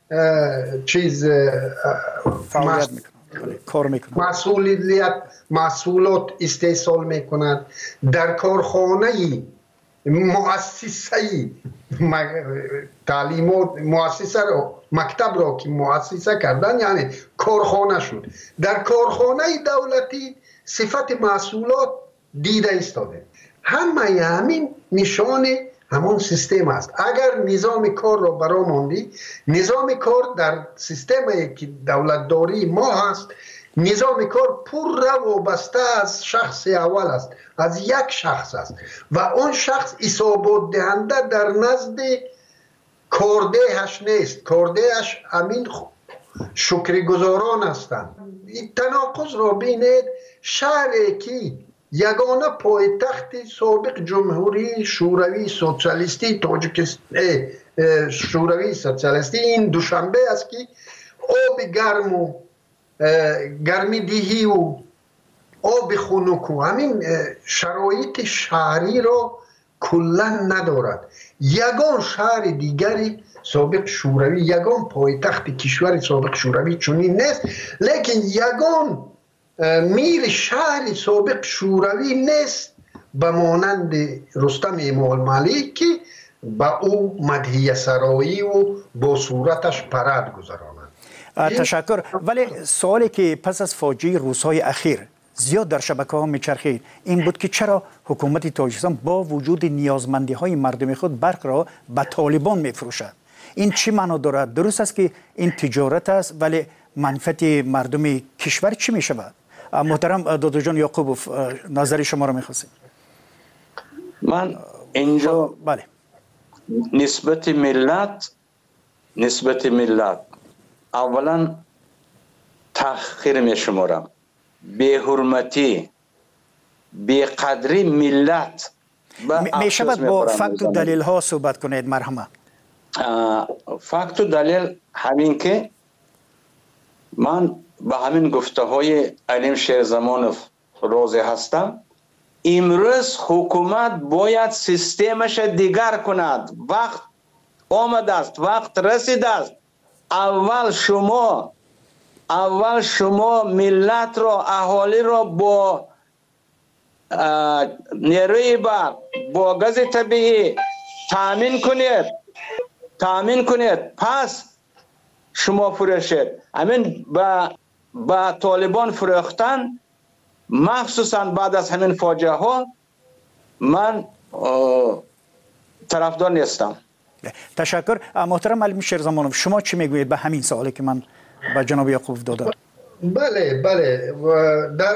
Speaker 14: چیز
Speaker 12: فعالیت میکنند، کار میکنند،
Speaker 14: مسئولیت مسئولات استحصال میکنند. در کارخانه مؤسسه تعلیمات مؤسسه را مکتب را که مؤسسه کردن یعنی کارخانه شد. در کارخانه دولتی صفت محصولات دیده ایستاده. همه همین نشان همون سیستم است. اگر نظام کار را برا ماندی، نظام کار در سیستمی که دولتداری ما هست، نظام کار پر وابسته از شخص اول است، از یک شخص است و اون شخص حسابات دهنده در نزد کاردهش نیست، کاردهش امین شکرگزاران هستند. این تناقض را بینید. شهری که یگانه پایتخت سابق جمهوری شوروی سوسیالیستی تاجیکستان شوروی سوسیالیستی این دوشنبه است که آب گرم و گرمی دیهی و آب خنک و همین شرایط شهری را کلا ندارد. یگان شهر دیگری سابق شوروی، یگان پایتخت کشور سابق شوروی چنین نیست، لیکن یگان میر شهر سابق شوروی نیست به مانند رستم امالملک که با او مدحیه سرایی و با صورتش پرد گذرانند.
Speaker 12: تشکر. ولی سوالی که پس از فاجعه روزهای اخیر زیاد در شبکه ها میچرخید این بود که چرا حکومت تاجیکستان با وجود نیازمندی های مردم خود برق را به طالبان میفروشد؟ این چی معنا دارد؟ درست است که این تجارت است ولی منفعت مردم کشور چی می شود؟ محترم دادو جان یعقوبوف نظر شما را میخواستیم.
Speaker 13: من اینجا
Speaker 12: بله
Speaker 13: نسبت ملت نسبت ملت اولا تحقیر می شمارم، به حرمتی به قدری ملت
Speaker 12: می شود با فکت و دلیل ها صحبت کنید مرحمه.
Speaker 13: فکت و دلیل همین که من به همین گفته های علیم شیرزمانوف راضی هستم. امروز حکومت باید سیستمش دیگر کند. وقت آمده است، وقت رسیده است. اول شما اول شما ملت را، اهالی را با نیروی برق، با گاز طبیعی تامین کنید تامین کنید پس شما فروشید. همین با با طالبان فروختن، مخصوصا بعد از همین فاجعه ها، من طرفدار نیستم.
Speaker 12: تشکر. محترم علیم شیرزمانوف، شما چی میگویید به همین سوالی که من به جناب یعقوب دادم؟
Speaker 14: بله بله، در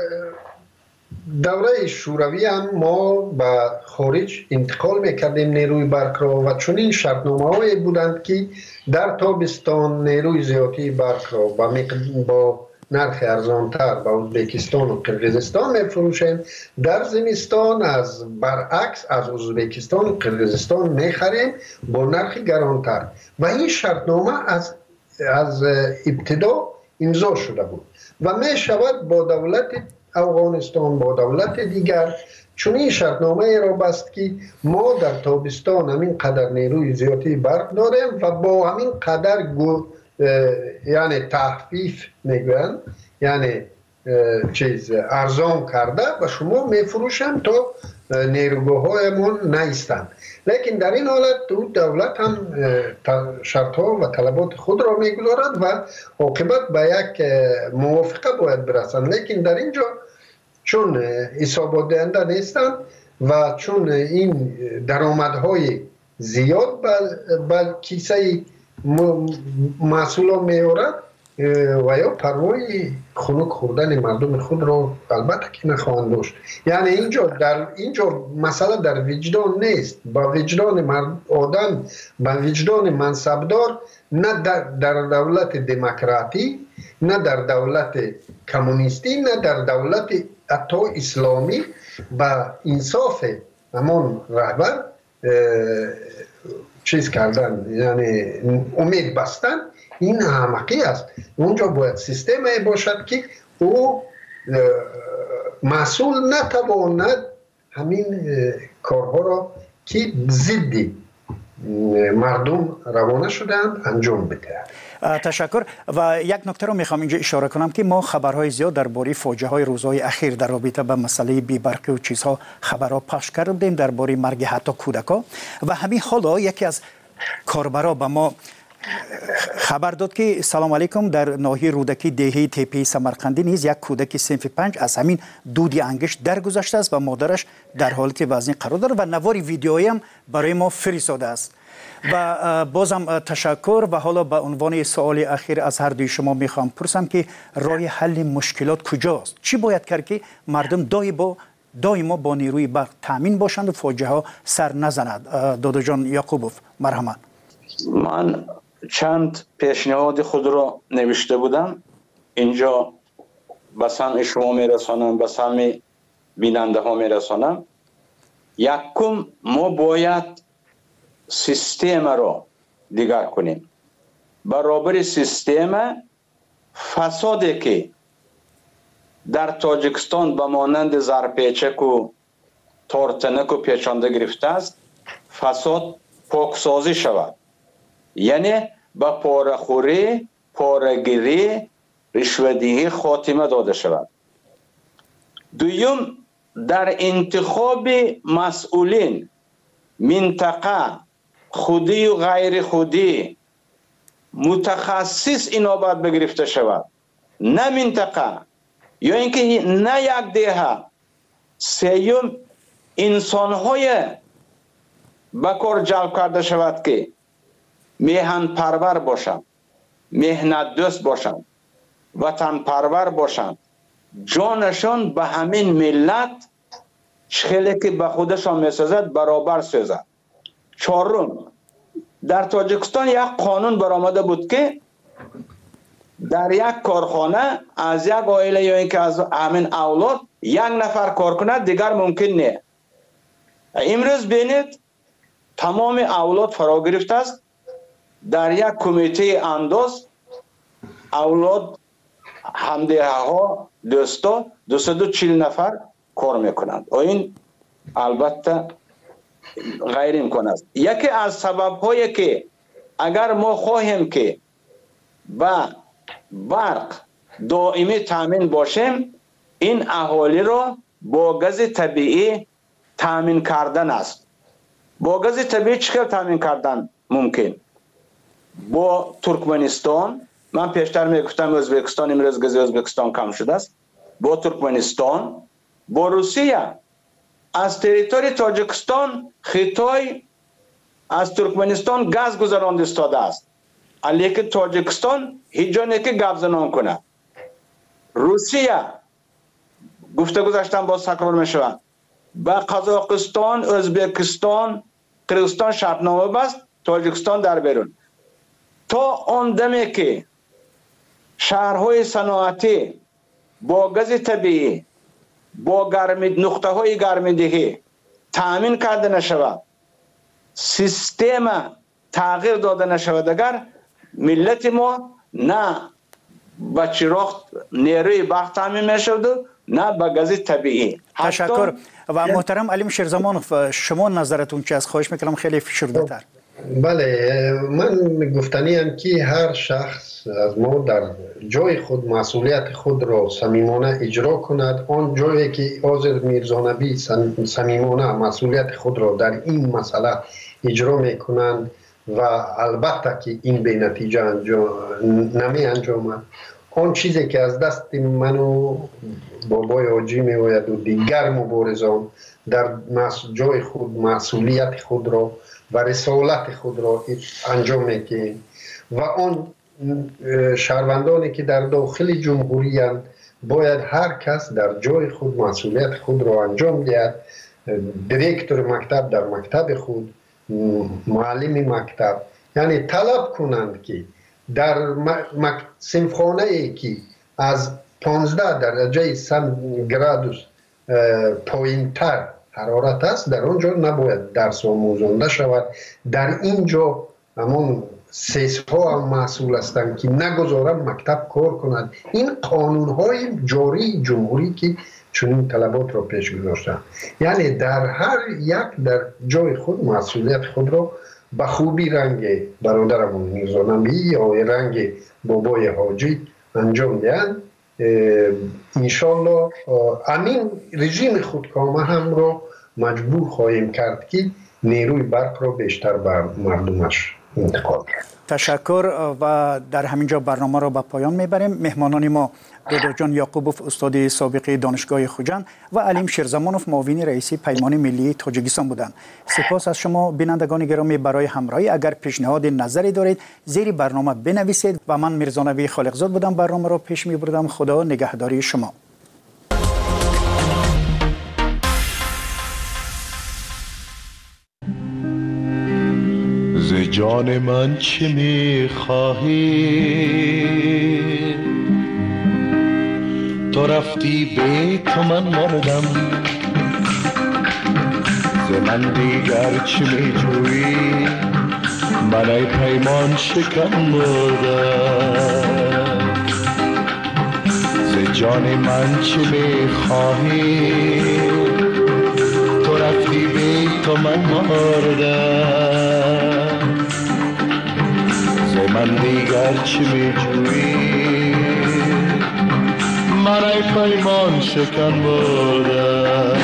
Speaker 14: دوره شوروی هم ما به خارج انتقال میکردیم نیروی برق را و چون این شرطنامه هایی بودند که در تابستان نیروی زیادی برق را با, با نرخ ارزانتر به ازبکستان و قرقیزستان میفروشیم، در زمستان از برعکس از ازبکستان و قرقیزستان میخریم با نرخ گرانتر و این شرطنامه از از ابتدا امضا شده بود و می شود با دولت افغانستان، با دولت دیگر چون این شرطنامه را بست که ما در تابستان همین قدر نیروی زیادی برق داریم و با همین قدر گو یعنی تخفیف میگوین، یعنی چیز ارزان کرده و شما میفروشن تا نیروگاه هایمون نیستند. لیکن در این حالت دولت هم شرط ها و طلبات خود را میگذارد و عاقبت به یک موافقه باید برسند. لیکن در اینجا چون حسابات دهنده نیستند و چون این درآمدهای زیاد بل کیسه مسئولان میارد و یا پروای خنک خوردن مردم خود را البته که نخواهند داشت. یعنی اینجا در اینجا مسئله در وجدان نیست، با وجدان مرد آدم، با وجدان منصبدار، نه در, در دولت دموکراتی، نه در دولت کمونیستی، نه در دولت حتی اسلامی با انصاف همان رهبر چیز کردن، یعنی امید بستن. این احمقی است. اونجا باید سیستمی باشد که او مسئول نتواند همین کارها را که ضد مردم روانه شدند انجام بده.
Speaker 12: تشکر. و یک نکته رو میخوام اینجا اشاره کنم که ما خبرهای زیاد درباره فاجعه های روزهای اخیر در رابطه با مسئله بی‌برقی و چیزها خبرها پخش کردیم، درباره مرگ حتی کودکان و همین حالا یکی از کاربرا به ما خبر داد که سلام علیکم، در ناحیه رودکی دهه تپه سمرقندی نیز یک کودک صنف پنج از همین دودی انگشت درگذشته است و مادرش در حالت وزنی قرار دارد و نوار ویدیویی هم برای ما فرستاده است. و بازم تشکر. و حالا به عنوان سوال اخیر از هر دوی شما میخوام پرسم که راه حل مشکلات کجاست؟ چی باید کرد که مردم دای با دائما با نیروی برق تامین باشند و فاجعه ها سر نزند؟ دادا جان یعقوبوف مرحمت.
Speaker 13: من چند پیشنهاد خود را نوشته بودم، اینجا به سمع شما میرسانم، به سمع بیننده ها میرسانم. یکم ما باید سیستم را دیگر کنیم. برابر سیستم فسادی که در تاجیکستان به مانند زرپیچک و تارتنک و پیچانده گرفته است، فساد پاکسازی شود. یعنی به پاره‌خوری، پاره‌گیری، رشوه‌دهی خاتمه داده شود. دوم، در انتخاب مسئولین منطقه خودی و غیر خودی متخصص اینابت بگرفته شود، نه منطقه یا اینکه نه یک دهه. سوم، انسان‌های به کار جلب کرده شود که میهن پرور باشند، مهنت دوست باشند، وطن پرور باشند، جانشان به همین ملت چخیلی که به خودشان میسازد برابر سازد. چهارم، در تاجیکستان یک قانون برآمده بود که در یک کارخانه از یک عائله یا اینکه از همین اولاد یک نفر کار کند، دیگر ممکن نه. امروز بینید تمام اولاد فرا گرفته است. در یک کمیته انداز اولاد همدیه ها دوستا دویست و چهل نفر کار میکنند. این البته غیر امکان است. یکی از سبب هایی که اگر ما خواهیم که با برق دائمی تامین باشیم، این اهالی را با گاز طبیعی تامین کردن است. با گاز طبیعی چطور تامین کردن ممکن؟ با ترکمنستان، من پیشتر میگفتم ازبکستان، امروز گاز ازبکستان کم شده است. با ترکمنستان، با روسیه، از تریتوری تاجیکستان خطای از ترکمنستان گاز گذراند استاده است. لیکن تاجیکستان هیچ جا که گپ زنان کنه. روسیه گفته گذاشتن باز تکرار میشوند با قزاقستان، ازبکستان، قرغیزستان شرطنامه بست، تاجیکستان در بیرون. تا آن دمی که شهرهای صنعتی با گاز طبیعی، با گرمی نقطه های گرمیدگی تامین کرده نشود، سیستم تغییر داده نشود، اگر ملت ما نه با چراغ نیروی برق تامین میشود نه با گاز طبیعی.
Speaker 12: تشکر. و محترم علیم شیرزمانوف، شما نظرتون چی است؟ خواهش میکنم خیلی فشرده تر.
Speaker 14: بله، من گفتنی هم که هر شخص از ما در جای خود مسئولیت خود را صمیمانه اجرا کند. آن جایی که آذر میرزانبی صمیمانه مسئولیت خود را در این مسئله اجرا میکنند و البته که این به نتیجه انجام نمی انجامد، آن چیزی که از دست من و بابای حاجی می‌آید و دیگر مبارزان در جای خود مسئولیت خود را و رسالت خود را انجام می‌دهیم و آن شهروندانی که در داخل جمهوری اند باید هر کس در جای خود مسئولیت خود را انجام دهد. دیرکتور مکتب در مکتب خود، معلم مکتب، یعنی طلب کنند که در صنفخانه ای که از پانزده درجه سانتیگراد پایین تر حرارت است، در آنجا نباید درس آموزانده شود. در اینجا همون سیس ها هم مسئول هستند که نگذارند مکتب کار کند. این قانون های جاری جمهوری که چنین طلبات را پیش گذاشتند، یعنی در هر یک در جای خود مسئولیت خود را به خوبی رنگ برادرمون میرزانبی یا رنگ بابای حاجی انجام دهند. انشالله امین رژیم خودکامه هم را مجبور خواهیم کرد که نیروی برق را بیشتر بر مردمش انتقال کرد.
Speaker 12: تشکر. و در همینجا برنامه را به پایان میبریم. مهمانان ما دادا جان یعقوبوف، استاد سابق دانشگاه خوجند، و علیم شیرزمانوف، معاون رئیسی پیمان ملی تاجیکستان بودند. سپاس از شما بینندگان گرامی برای همراهی. اگر پیشنهاد نظری دارید زیر برنامه بنویسید. و من میرزانبی خالقزاد بودم، برنامه را پیش میبردم. خدا نگهداری شما.
Speaker 19: ز جان من چه میخواهی؟ تو رفتی به تو من مردم، ز من دیگر چه میجویی؟ من ای پیمان شکن مردم. ز جان من چه میخواهی؟ تو رفتی به تو من مردم، من دیگر چی میجویی؟ من ای پیمان شکن بودم.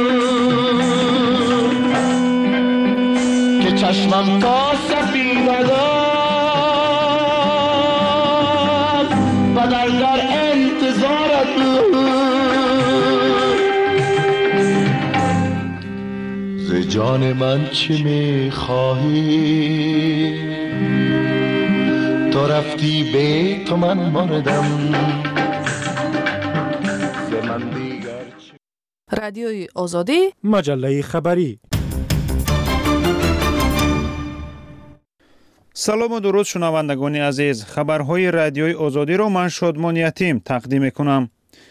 Speaker 19: چشمم تا سفید جان من چی میخواهی تو رفتی به تو من مردم
Speaker 20: رادیوی آزادی
Speaker 5: مجله خبری.
Speaker 2: سلام و درود شنوندگان عزیز، خبرهای رادیوی آزادی را من شادمان یتیم تقدیم میکنم.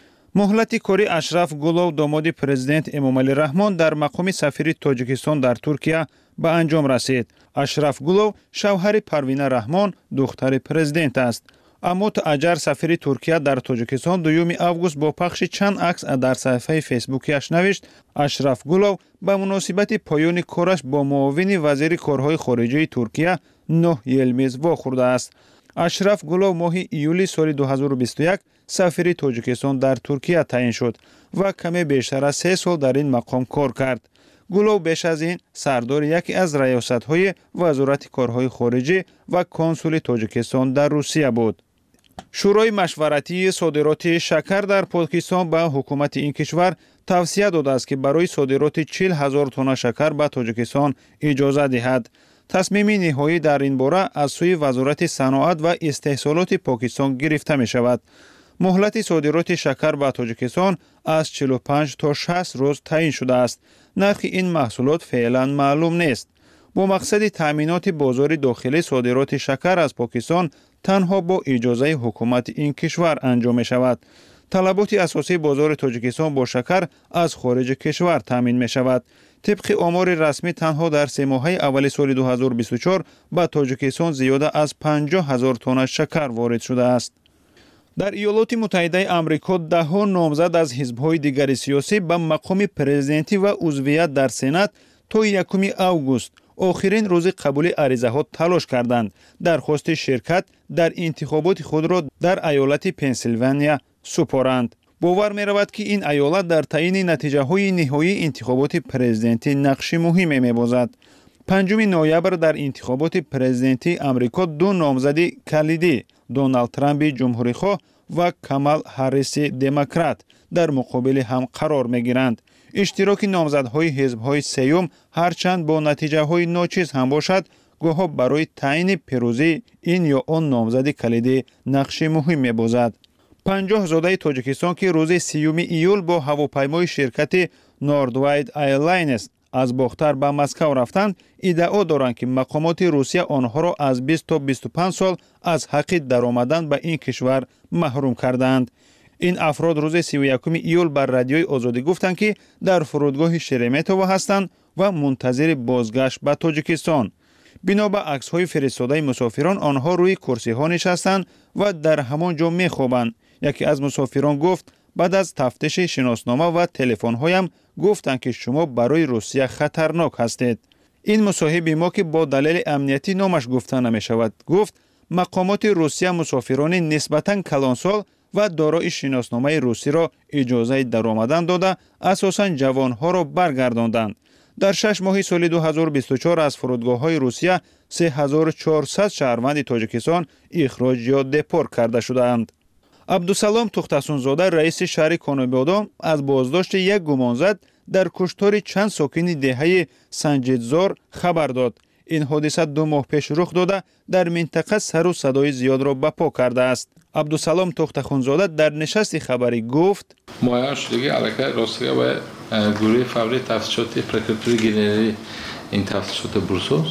Speaker 2: مهلت کاری اشرف گلو داماد پرزیدنت امامعلی رحمان در مقام سفیر تاجیکستان در ترکیه به انجام رسید. اشرف گلو شوهر پروینه رحمان دختر پرزیدنت است. اما اجر سفیر ترکیه در تاجیکستان دوم آگوست با پخش چند عکس در صفحه فیسبوکیش نوشت اشرف گلو به مناسبت پایان کارش با معاون وزیر کارهای خارجه ترکیه نوح یلمیز واخورده است. اشرف گلو ماه ایولی سال دو هزار و بیست و یک سفیر تاجیکستان در ترکیه تعیین شد و کمی بیشتر از سه سال در این مقام کار کرد. گلو بیش از این سردار یکی از ریاست‌های وزارت کارهای خارجه و کنسول تاجیکستان در روسیه بود. شورای مشورتی صادرات شکر در پاکستان به حکومت این کشور توصیه داده است که برای صادرات چهل هزار تن شکر به تاجیکستان اجازه دهد. تصمیم نهایی در این باره از سوی وزارت صنعت و استحصالات پاکستان گرفته می شود. مهلت صادرات شکر به تاجیکستان از چهل و پنج تا شصت روز تعیین شده است. نرخ این محصولات فعلا معلوم نیست. با مقصد تامینات بازار داخلی صادرات شکر از پاکستان تنها با اجازه حکومت این کشور انجام می شود. طلبات اساسی بازار تاجیکستان با شکر از خارج کشور تامین می شود. طبق آمار رسمی تنها در سه ماهه اول سال دو هزار و بیست و چهار به تاجیکستان زیاده از پنجاه هزار تن شکر وارد شده است. در ایالات متحده آمریکا ده ها نامزد از حزب‌های دیگر سیاسی به مقام پرزیدنتی و عضویت در سنا تا یکم آگوست آخرین روز قبول عریضه‌ها تلاش کردند. درخواست شرکت در انتخابات خود را در ایالت پنسیلوانیا سپارند. باور می رود که این ایالت در تعیین نتیجه های نهایی انتخابات پرزیدنتی نقش مهمی می بازد. پنجم نوامبر در انتخابات پرزیدنتی آمریکا دو نامزد کلیدی دونالد ترامپ جمهوری‌خواه و کامالا هریس دموکرات در مقابل هم قرار می گیرند. اشتراک نامزدهای حزب‌های سیوم هرچند با نتیجه های ناچیز هم باشد گاه برای تعیین پیروزی این یا آن نامزد کلیدی نقش مهم می بازد. پنجاه زاده تاجیکستان که روز سیوم ایول با هواپیمای شرکت نوردواید ایرلاینز از باختر به مسکو رفتند ادعا دارند که مقامات روسیه آنها را از بیست تا بیست و پنج سال از حق درآمدن به این کشور محروم کردند. این افراد روز سی و یکم ایول بر رادیوی آزادی گفتند که در فرودگاه شرمتوو هستند و منتظر بازگشت به تاجیکستان. بنا به عکس‌های فرستاده مسافران آنها روی کرسی‌ها نشستند و در همان جا می‌خوابند. یکی از مسافران گفت بعد از تفتیش شناسنامه و تلفن‌هایم گفتند که شما برای روسیه خطرناک هستید. این مصاحب ما که با دلیل امنیتی نامش گفته نمی‌شود گفت مقامات روسیه مسافران نسبتاً کلانسال و دارای شناسنامه روسی را اجازه درآمدن داده اساساً جوانها را برگرداندند. در شش ماه سال دو هزار و بیست و چهار از فرودگاه‌های روسیه سه هزار و چهارصد شهروند تاجیکستان اخراج یا دپورت کرده شدند. عبدالسلام تختسونزاده رئیس شهر کانابادام از بازداشت یک گمانزد در کشتار چند ساکن دهه سنجیدزار خبر داد. این حادثه دو ماه پیش رخ داده در منطقه سر و صدای زیاد را بپا کرده است. عبدالسلام تختخونزاده در نشست خبری گفت
Speaker 3: معین شدگی علاقه روسیه و گروه فوری تفتیشات پرکراتوری گنرال این تفتیشات بورسوس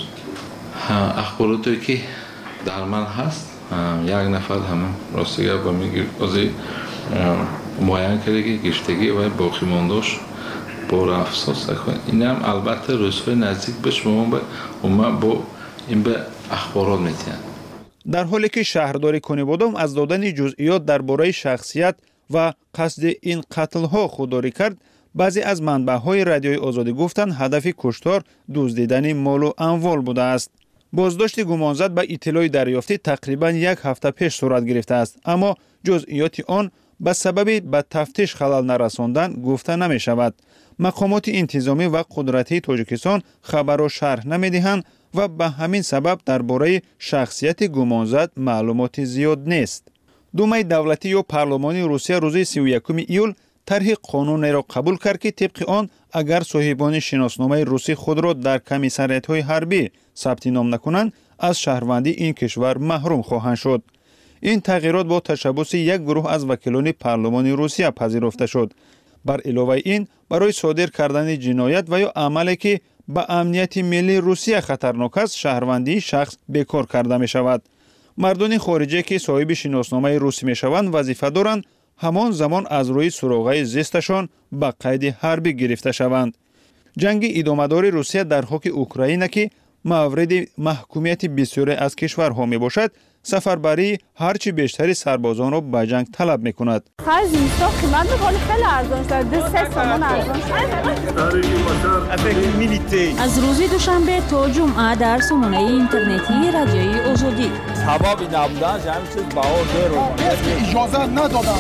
Speaker 3: اخباراتی که در من هست یک نفر همه روسیه با میگیر ازی معین کرده که گشتگی و باقی مانداش با افسوس کنه. این هم البته روس‌های نزدیک بهش ما با این به اخبارات میتونن.
Speaker 2: در حالی که شهرداری کانابادام از دادن جزئیات درباره شخصیت و قصد این قتل ها خودداری کرد، بعضی از منبع‌های رادیوی آزادی گفتند هدف کشتار دزدیدن مال و اموال بوده است. بازداشت گمانزد به اطلاع دریافتی تقریبا یک هفته پیش صورت گرفته است، اما جزئیات آن به سبب به تفتیش خلل نرساندن گفته نمی شود. مقامات انتظامی و قدرتی تاجیکستان خبر و شرح نمی دهند و به همین سبب درباره شخصیت گمانزد معلومات زیاد نیست. دومه دولتی یا پارلمانی روسیه روز سی و یکم ایول طرح قانون را قبول کرد که طبق آن اگر صاحبان شناسنامه روسی خود را در کمیسریات‌های حربی ثبت نام نکنند از شهروندی این کشور محروم خواهند شد. این تغییرات با تشبث یک گروه از وکیلان پارلمان روسیه پذیرفته شد. بر علاوه این برای صادر کردن جنایت و یا عملی که به امنیت ملی روسیه خطرناک است شهروندی شخص بیکار کرده می شود. مردان خارجی که صاحب شناسنامه روسی می شوند وظیفه دارند همان زمان از روی سراغ زیستشان به قید حربی گرفته شوند. جنگ ادامه‌دار روسیه در خاک اوکراین که مورد محکومیت بسیاری از کشورها می باشد سفربری هرچی بیشتری سربازان را به جنگ طلب می کند.
Speaker 20: خرج نیستا قیمت می‌کنه خیلی ارزان شده. دو سه تومان ارزان شده.
Speaker 1: از روز دوشنبه تا جمعه در سامانه اینترنتی رادیوی آزادی.
Speaker 21: سببی نبودنش همین چیز بها زیر
Speaker 22: اجازه ندادن.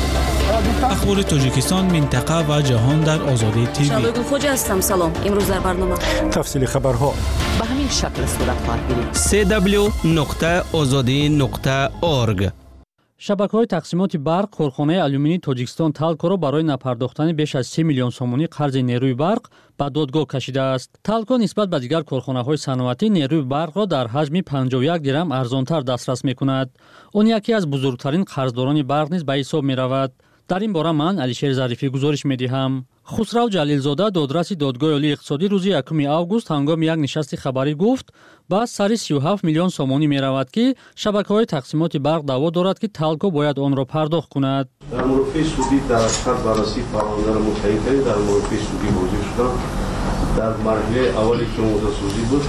Speaker 4: اخبار تاجیکستان منطقه و جهان در آزادی تیوی.
Speaker 23: شادو خوجا هستم. سلام. امروز در برنامه
Speaker 5: تفصیل خبرها
Speaker 23: به همین شکل صورت خواهد گرفت.
Speaker 7: سی دبلیو نقطه آزادی نقطه اورگ.
Speaker 8: شبکه‌های تقسیمات برق کارخانه алюминии توجیکستان تالکو را برای نپرداختن بیش از سی میلیون سومانی قرض نیروی برق به دادگاه کشیده است. تالکو نسبت به دیگر کارخانه‌های صنعتی نیروی برق را در حجم پنجاه و یک درهم ارزان‌تر دسترس می‌کند. آن یکی از بزرگترین قرضداران برق نیز به حساب می‌رود. در این باره من علیشیر ظریفی گزارش می‌دهم. خسرو جلیلزاده دادرس دادگاه عالی اقتصادی روز یکم آگوست هنگام یک نشست خبری گفت با سر سی و هفت میلیون سومانی می‌رود که شبکه‌های تقسیمات برق دعوا دارد که تالکو باید آن را پرداخت کند.
Speaker 9: در مرافع سودی در خط بررسی پرونده را متعین کردیم. در مرافع سودی موضوع شدن در مرحله اولی که موضوع سازی بود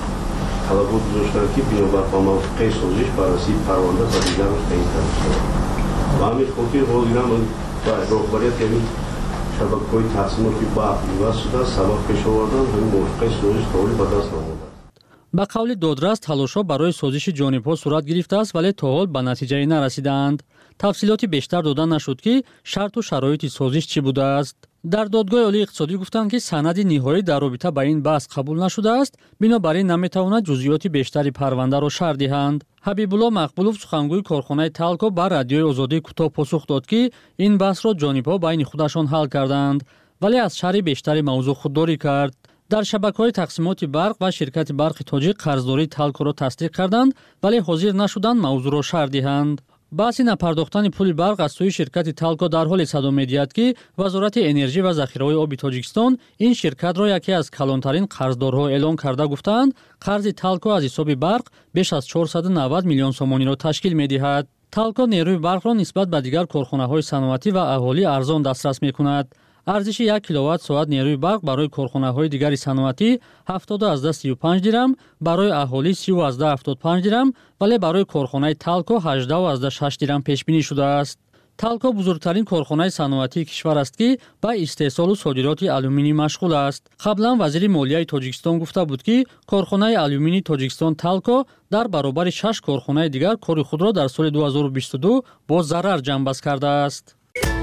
Speaker 9: طلبات گذاشتن که بنابر موافقه سازش بررسی پرونده و دیگر را تعیین کرده و همین خاطر حاضرین من با راهبریت همین شبکه‌های تقسیمات برق می‌واسه شده سبب پیش آوردن همین موافقه سازش طوری به دست آورده.
Speaker 8: با قول دادرس تلاش‌ها برای سازش جانب‌ها صورت گرفته است ولی تا حال به نتیجه نرسیدند. تفصیلات بیشتر داده نشد که شرط و شرایط سازش چی بوده است. در دادگاه عالی اقتصادی گفتند که سند نهایی در رابطه با این بحث قبول نشده است، بنابراین نمی‌توانند جزئیات بیشتری پرونده را شرح دهند. حبیب‌الله مقبولوف سخنگوی کارخانه تالکو با رادیوی آزادی کوتاه پاسخ داد که این بحث را جانب‌ها بین خودشان حل کردند، ولی از شرح بیشتری موضوع خودداری کرد. در شبکه‌های تقسیمات برق و شرکت برق تاجیک قرضداری تالکو را تصدیق کردند ولی حاضر نشدند موضوع را شرح دهند. بحث نپرداختن پول برق از سوی شرکت تالکو در حال صدا می‌دهد که وزارت انرژی و ذخیره‌های آبی تاجیکستان این شرکت را یکی از کلانترین قرضدارها اعلام کرده گفتند قرض تالکو از حساب برق بیش از چهارصد و نود میلیون سومانی را تشکیل می‌دهد. تالکو نیروی برق را نسبت به دیگر کارخانه‌های صنعتی و اهالی ارزان دسترس می‌کند. ارزش یک کیلووات ساعت نیروی برق برای کارخانه‌های دیگر صنعتی هفتاد از سی و پنج درم، برای اهالی سی از هفتاد و پنج درم، ولی برای کارخانه تالکو هجده از شش درم پیش بینی شده است. تالکو بزرگترین کارخانه صنعتی کشور است که با استحصال و صادرات آلومینی مشغول است. قبلا وزیر مالیه تاجیکستان گفته بود که کارخانه آلومینی تاجیکستان تالکو در برابر شش کارخانه دیگر کار خود را در سال دو هزار و بیست و دو با ضرر جنبش کرده است.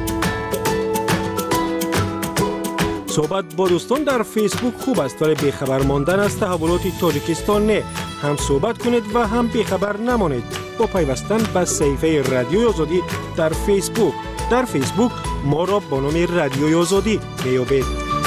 Speaker 5: صحبت با دوستان در فیسبوک خوب است ولی بیخبر ماندن از تحولات تاجیکستان نه. هم صحبت کنید و هم بیخبر نمانید با پیوستن به صفحه رادیوی آزادی در فیسبوک. در فیسبوک ما را با نام رادیوی آزادی میابید.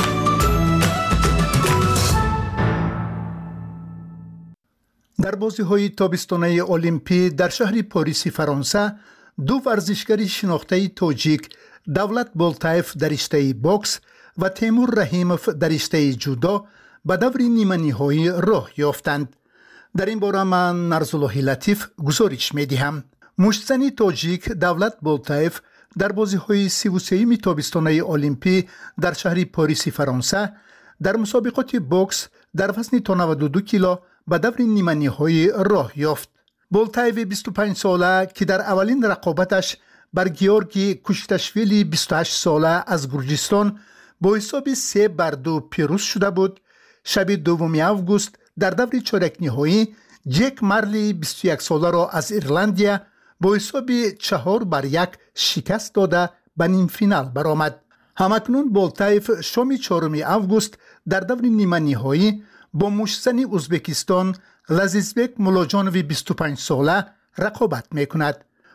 Speaker 10: در بازی‌های تابستانه المپی در شهر پاریس فرانسه دو ورزشکار شناخته تاجیک دولت بولتایف در رشته باکس و تیمور رحیموف در رشته جودو به دور نیمه نهایی راه یافتند. در این باره من نرزالله لطیف گزارش می‌دهم. مشتزن تاجیک دولت بولتایف در بازی‌های سی و سوم تابستانه المپی در شهر پاریس فرانسه در مسابقات باکس در وزن تا نود و دو کیلو به دور نیمه نهایی راه یافت. بولتایف بیست و پنج ساله که در اولین رقابتش بر گیورگی کوشتشویلی بیست و هشت ساله از گرجستان با حساب سه بر دو پیروز شده بود. شب دوم آگوست در دور چهارک نهایی جک مارلی بیست و یک ساله را از ایرلندیا با حساب چهار بر یک شکست داده به نیم فینال برآمد. همکنون بولتایف شام چهارم آگوست در دور نیمه نهایی با مشتزن ازبکستان لزیزبک مولاجانوی بیست و پنج ساله رقابت میکند.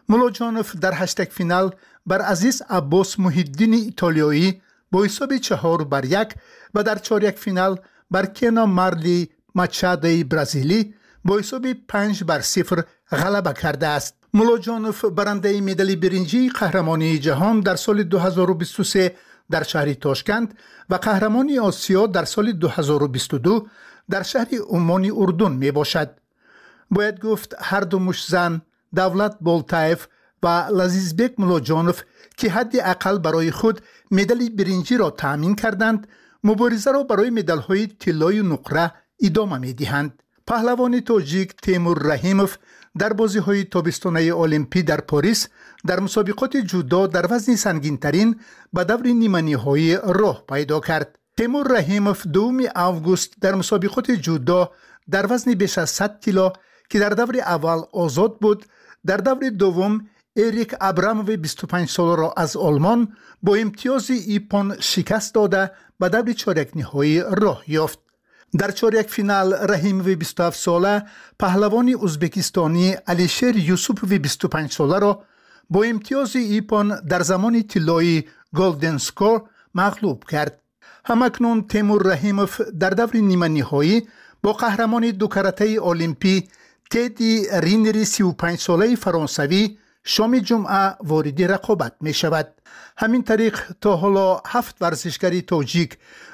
Speaker 10: ملاجانوف در هشتگ فینال بر عزیز عباس محیدین ایتالیایی با حساب چهار بر یک و در چهارک فینال بر کینا مارلی ماچادو برزیلی با حساب پنج بر صفر غلبه کرده است. ملاجانوف برنده مدال برنجی قهرمانی جهان در سال دو هزار و بیست و سه در شهر تاشکند و قهرمانی آسیا در سال دو هزار و بیست و دو در شهر عمان اردن می باشد. باید گفت هر دو مشزن دولت بولتایف و لذیذبک ملاجانوف که حد اقل برای خود مدال برنجی را تأمین کردند، مبارزه را برای مدال های طلای نقره ادامه می دهند. پهلوان تاجیک تیمور رحیموف در بازی های تابستانه المپی در پاریس در مسابقات جودو در وزن سنگین ترین به دور نیمه نهایی راه پیدا کرد. تیمور رحیموف دوم آگوست در مسابقات جودو در وزن بیش از صد کیلو که در دور اول آزاد بود، در دور دوم اریک ابراموف بیست و پنج ساله را از آلمان با امتیاز ایپون شکست داده به دور چهارک نهایی راه یافت. در چهارک فینال رحیموف بیست و هفت ساله پهلوان ازبکستانی علیشیر یوسوفوف بیست و پنج ساله را با امتیاز ایپون در زمان طلایی گلدن سکور مغلوب کرد. همکنون تیمور رحیموف در دور نیمه نهایی با قهرمان دو کرته المپی تدی رینری سی و پنج ساله فرانسوی شام جمعه وارد رقابت می شود. همین طریق تا حالا هفت ورزشکاری تاجیک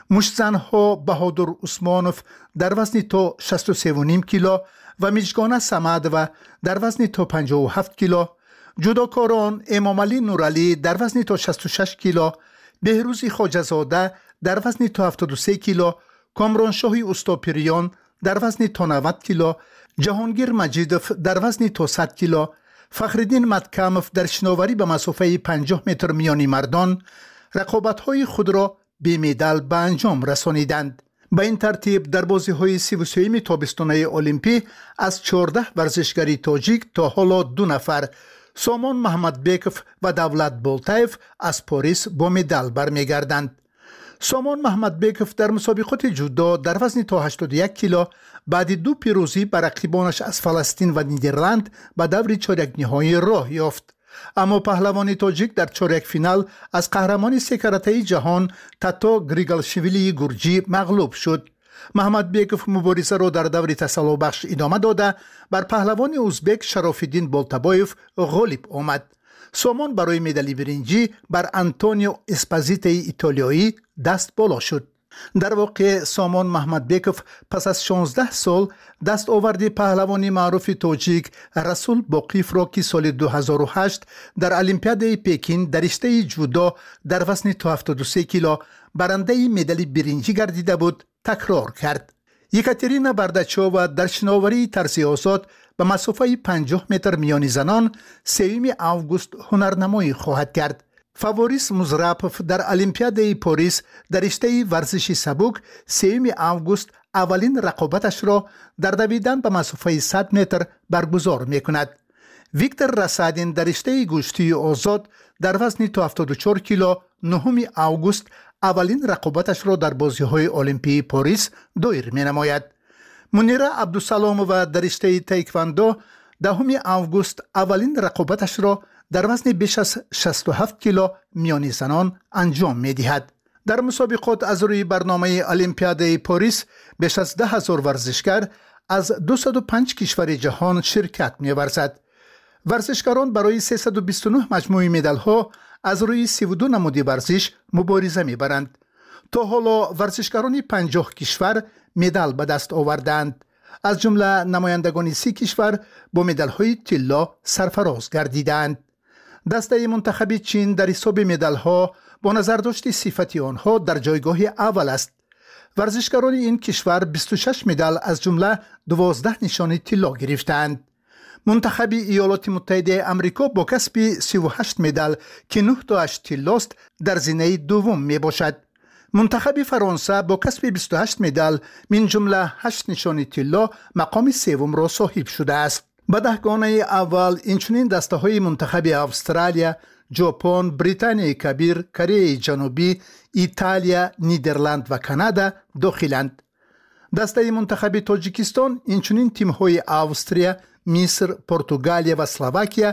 Speaker 10: مشتزنها بهادر عثمانوف در وزن تا شصت و سه و نیم کیلو و میجگانه سمدوه در وزن تا پنجاه و هفت کیلو، جودوکاران امامعلی نورعلی در وزن تا شصت و شش کیلو، بهروز خواجه‌زاده در وزن تا هفتاد و سه کیلو، کامرانشاه استاپریان در وزن تا نود کیلو، جهانگیر مجیدوف در وزن تا صد کیلو، فخرالدین متکموف در شناوری به مسافه پنجاه متر میانی مردان رقابت‌های خود را به مدال به انجام رسانیدند. به این ترتیب در بازی‌های سی و سه تابستانه المپی از چهارده ورزشکاری تاجیک تا حالا دو نفر سامان محمدبکوف و دولت بولتایف از پاریس با مدال برمیگردند. سامان محمدبکوف در مسابقات جودو در وزن تا هشتاد و یک کیلو بعد دو پیروزی بر رقیبانش از فلسطین و نیدرلند به دور چهارک نهایی راه یافت. اما پهلوان تاجیک در چهارک فینال از قهرمان سه کرته جهان تاتا گریگالشویلی گورجی مغلوب شد. محمدبکوف مبارزه را در دور تسلا بخش ادامه داده بر پهلوان ازبک شرافالدین بولتابایف غالب آمد. سامان برای مدال برنجی بر آنتونیو اسپازیتو ایتالیایی دست بالا شد. در واقع سامان محمدبکوف پس از شانزده سال دست آورد پهلوانی معروف تاجیک رسول باقیف را که سال دو هزار و هشت در المپیاد پکین در رشته جودو در وزن تا هفتاد و سه کیلو برنده مدال برنجی گردیده بود تکرار کرد. یکاترینا برداچووا در شناوری طرز آزاد به مسافه پنجاه متر میانی زنان سوم آگوست هنرنمایی خواهد کرد. فاوریس مزراپوف در المپیاد پاریس در رشته ورزش سبک سوم آگوست اولین رقابتش را در دویدن به مسافه صد متر برگزار می کند. ویکتور رسادین در رشته گشتی آزاد در وزن تا هفتاد و چهار کیلو نهم آگوست اولین رقابتش را در بازی‌های المپی پاریس دایر می نماید. منیره عبدالسلامووا در رشته تایکواندو دهم آگوست اولین رقابتش را در وزن بیش از شصت و هفت کیلو میانی زنان انجام می دهد. در مسابقات از روی برنامه المپیاد پاریس بیش از ده هزار ورزشکار از دویست و پنج کشور جهان شرکت می ورزد. ورزشکاران برای سیصد و بیست و نه مجموعه مدال ها از روی سی و دو نماد ورزش مبارزه می برند. تا حالا ورزشکاران پنجاه کشور مدال به دست آوردند. از جمله نمایندگان سی کشور با مدال های طلا سرفراز گردیدند. دسته منتخب چین در حساب مدال ها با نظرداشت صفتی آنها در جایگاه اول است. ورزشکاران این کشور بیست و شش مدال از جمله دوازده نشان طلا گرفتند. منتخب ایالات متحده آمریکا با کسب سی و هشت مدال که نه تاش طلاست در زینه دوم می باشد. منتخب فرانسه با کسب بیست و هشت مدال من جمله هشت نشان طلا مقام سوم را صاحب شده است. به دهگانه اول اینچنین دسته های منتخب استرالیا، ژاپن، بریتانیای کبیر، کره جنوبی، ایتالیا، نیدرلند و کانادا داخلند. دسته منتخب تاجیکستان اینچنین تیم های استرالیا، مصر، پرتغالیا و اسلواکیا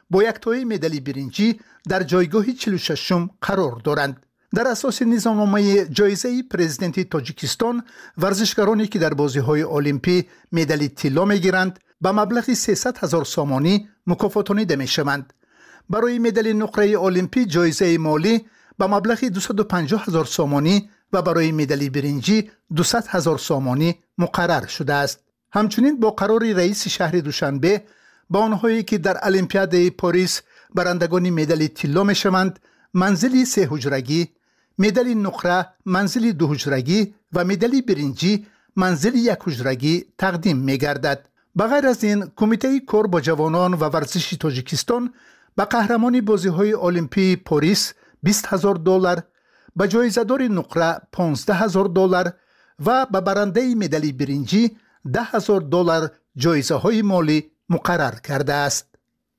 Speaker 10: با یک تای مدال برنجی در جایگاه چهل و ششم قرار دارند. در اساس نظامنامه جایزه پرزیدنت تاجیکستان، ورزشکارانی که در بازی‌های المپی مدال طلا می‌گیرند به مبلغ سیصد هزار سامانی مکافاتانیده می‌شوند. برای مدال نقره المپی جایزه مالی به مبلغ دویست و پنجاه هزار سامانی و برای مدال برنجی دویست هزار سامانی مقرر شده است. همچنین با قرار رئیس شهر دوشنبه با آنهایی که در المپیاد پاریس برندگان مدال طلا می‌شوند، منزلی سه حجرگی، مدال نقره منزلی دو حجرگی و مدال برنجی منزلی یک حجرگی تقدیم می‌گردد. بغیر از این، کمیته کار با جوانان و ورزش تاجیکستان به قهرمان بازی‌های المپی پاریس بیست هزار دلار، به جایزه‌دار نقره پانزده هزار دلار و به برنده مدال برنجی ده هزار دلار جایزه‌های مالی مقرر کرده است.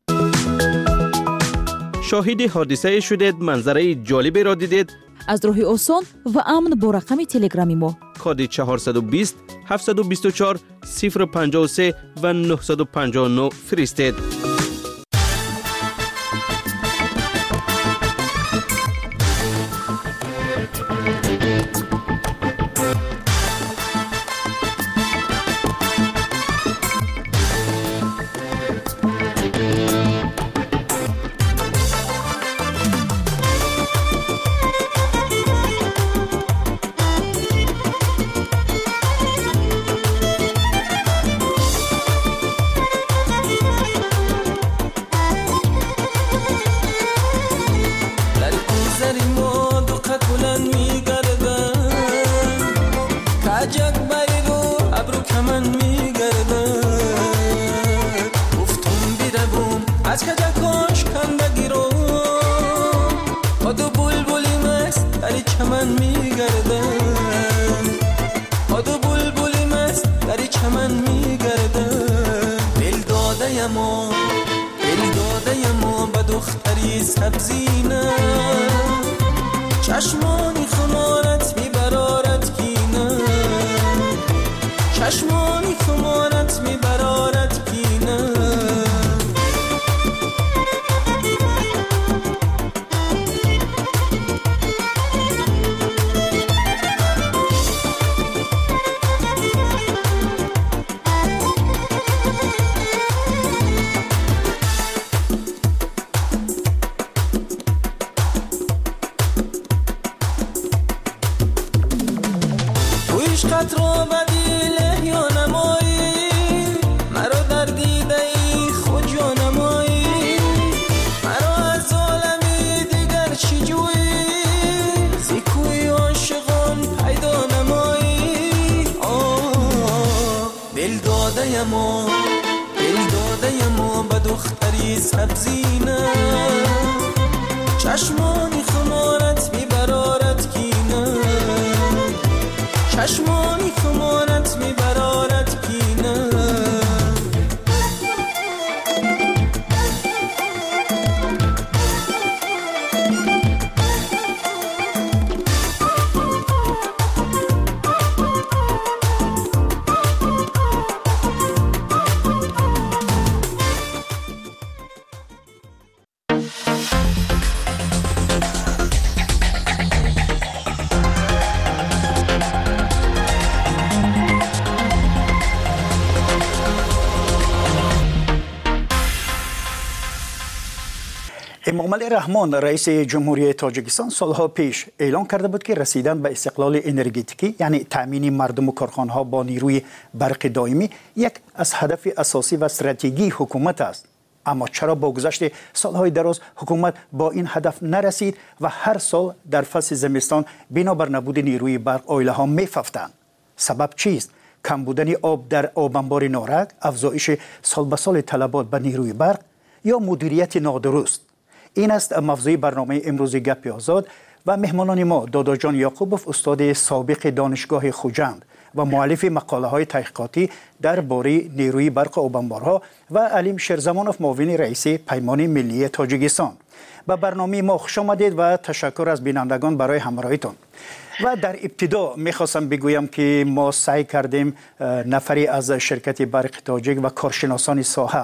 Speaker 7: شاهد حادثه شدید، منظره جالبی را دیدید؟
Speaker 6: از راه آسان و امن با رقم تلگرامی ما
Speaker 7: کد چهارصد و بیست هفتصد و بیست و چهار صفر پنجاه و سه و نهصد و پنجاه و نه فرستید.
Speaker 11: چشمانی خمارت میبرارت کینه، چشمانی خمارت میبرارت کینه. عشقت رو بدیله یا نمایی، مرا در دیده ای خود یا نمایی، مرا از عالمی دیگر چی جویی، زیکوی عاشقان پیدا نمایی. آه دل داده یما، دل داده یما به دختری سبزینه، چشمانی خمارت میبرارت کینه، چشمانی خمارت میبرارت کینه.
Speaker 12: امامعلی رحمان رئیس جمهوری تاجیکستان سالها پیش اعلان کرده بود که رسیدن به استقلال انرژتیکی یعنی تامین مردم و کارخانه‌ها با نیروی برق دائمی یک از هدف اساسی و استراتژی حکومت است. اما چرا با گذشت سالهای دراز حکومت با این هدف نرسید و هر سال در فصل زمستان بنابر نبود نیروی برق عائله‌ها می‌ففتند؟ سبب چیست؟ کم بودن آب در آب انبار نارک، افزایش سال به سال طلبات به نیروی برق یا مدیریت نادرست؟ این است موضوع برنامه امروز گپ آزاد و مهمانان ما دادا جان یعقوبوف، استاد سابق دانشگاه خوجند و مؤلف مقاله های تحقیقاتی درباره نیروی برق آب انبارها و علیم شیرزمانوف، معاون رئیس پیمان ملی تاجیکستان. به برنامه ما خوش آمدید و تشکر از بینندگان برای همراهیتون. و در ابتدا میخواستم بگویم که ما سعی کردیم نفری از شرکت برق تاجیک و کارشناسان ساحه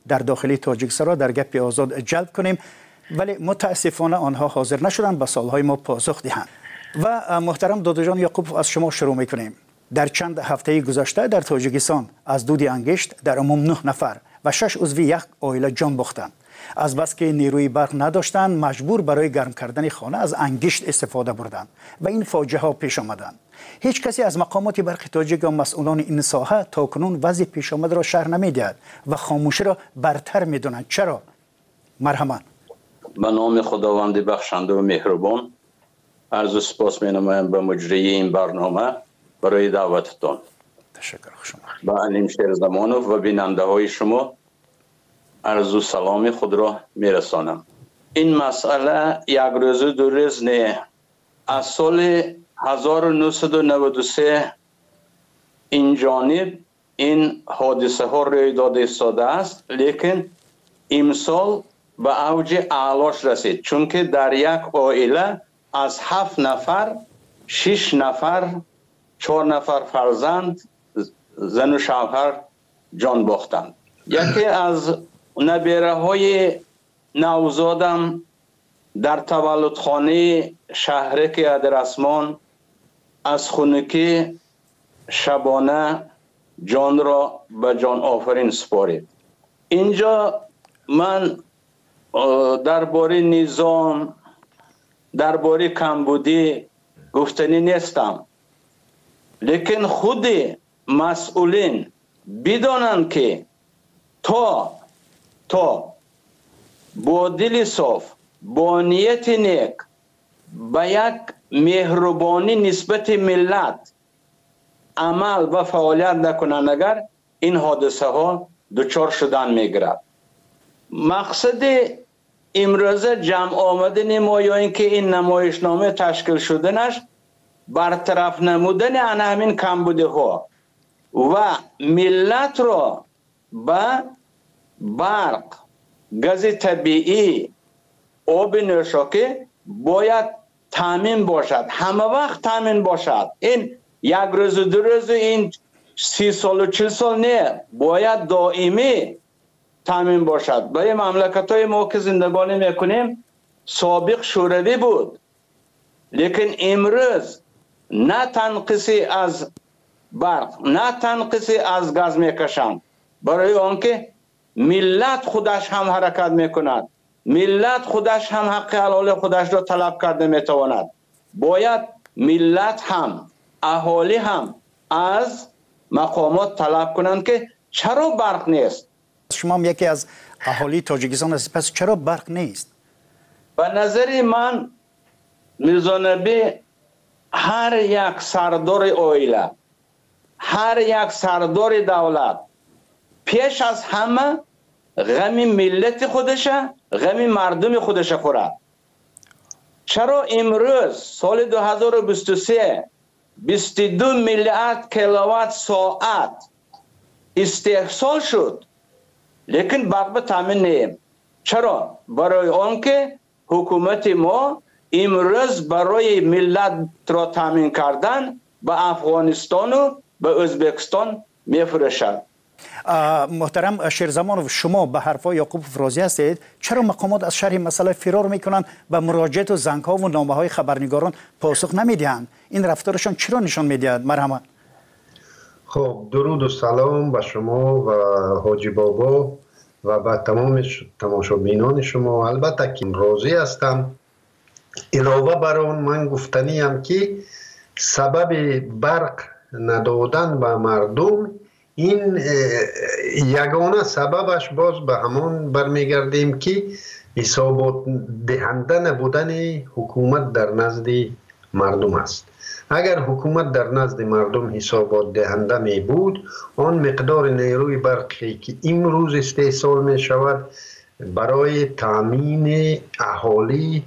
Speaker 12: در داخل تاجیکستان را در گپ آزاد جلب کنیم، ولی متاسفانه آنها حاضر نشدند به سوالهای ما پاسخ دهند. و محترم دادا جان یعقوب، از شما شروع میکنیم. در چند هفته گذشته در تاجیکستان از دود انگشت در عموم نه نفر و شش عضو یک عائله جان باختند. از بس که نیروی برق نداشتند مجبور برای گرم کردن خانه از انگشت استفاده بردند و این فاجعه ها پیش آمدند. هیچ کسی از مقامات برق تاجیک و مسئولان این ساحه تاکنون وضع پیش آمده را شرح نمیدهد و خاموشی را برتر میدونند. چرا؟ مرحمت.
Speaker 13: به نام خداوند بخشنده و مهربان عرض و سپاس می‌نمایم به مجری این برنامه برای دعوتتان.
Speaker 12: تشکر شما.
Speaker 13: به علیم شیرزمانوف و بیننده های شما عرض و سلام خود را میرسانم. این مسئله یک روز دو روز نه. از سال هزار و نهصد و نود و سه این جانب این حادثه ها روی داده ایستاده است، لیکن امسال به اوج اعلاش رسید، چون که در یک عائله از هفت نفر شش نفر چهار نفر فرزند زن و شوهر جان باختند. یکی از نبیره های نوزادم در تولدخانه شهرک ادرسمان از خونکی شبانه جان را به جان آفرین سپارید. اینجا من درباره نظام، درباره کمبودی گفتنی نیستم، لیکن خود مسئولین بدانند که تا تا با دل صاف، با نیت نیک، با یک مهربانی نسبت ملت عمل و فعالیت نکنند، اگر این حادثه ها دچار شدن میگیرد. مقصد امروز جمع آمدن ما یا اینکه این نمایشنامه تشکیل شدنش برطرف نمودن ان همین کمبودی ها و ملت را به برق، گاز طبیعی، آب نوشاکی باید تامین باشد، همه وقت تامین باشد. این یک روز دو روز، این سی سال و چل سال نه، باید دائمی تامین باشد. برای مملکت های ما که زندگانی میکنیم سابق شوروی بود، لیکن امروز نه تنقیصی از برق نه تنقیصی از گاز میکشند، برای آنکه ملت خودش هم حرکت میکند، ملت خودش هم حق حلال خودش را طلب کرده میتواند. باید ملت هم اهالی هم از مقامات طلب کنند که چرا برق نیست.
Speaker 12: شما هم یکی از اهالی تاجیکستان هستید، پس چرا برق نیست؟
Speaker 13: به نظر من میرزا نبی هر یک سردار عائله، هر یک سردار دولت پیش از همه غم ملت خودشه، غم مردم خودشه خورد. چرا امروز سال دو هزار و بیست و سه بیست و دو میلیارد کیلووات ساعت استحصال شد، لیکن برق به تامین نیم. چرا؟ برای آنکه حکومت ما امروز برای ملت را تامین کردن به افغانستان و به ازبکستان میفروشد.
Speaker 12: محترم شیرزمانوف، شما به حرفای یعقوب افرازی هستید. چرا مقامات از شرح مسئله فرار میکنند و مراجعات و زنگ ها و نامه های خبرنگاران پاسخ نمیدهند؟ این رفتارشان چرا نشان میدهد؟ مرحمت.
Speaker 14: خب درود و سلام به شما و حاجی بابا و به تمام تماشابینان شما. البته که راضی هستم. علاوه بر آن من گفتنی هم که سبب برق ندادن به مردم، این یگانه سببش باز به همان برمیگردیم که حسابات دهنده نبودن حکومت در نزد مردم است. اگر حکومت در نزد مردم حسابات دهنده می بود، آن مقدار نیروی برقی که امروز استحصال می شود برای تامین اهالی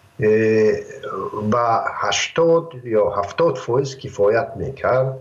Speaker 14: با هشتاد یا هفتاد فایز کفایت می کرد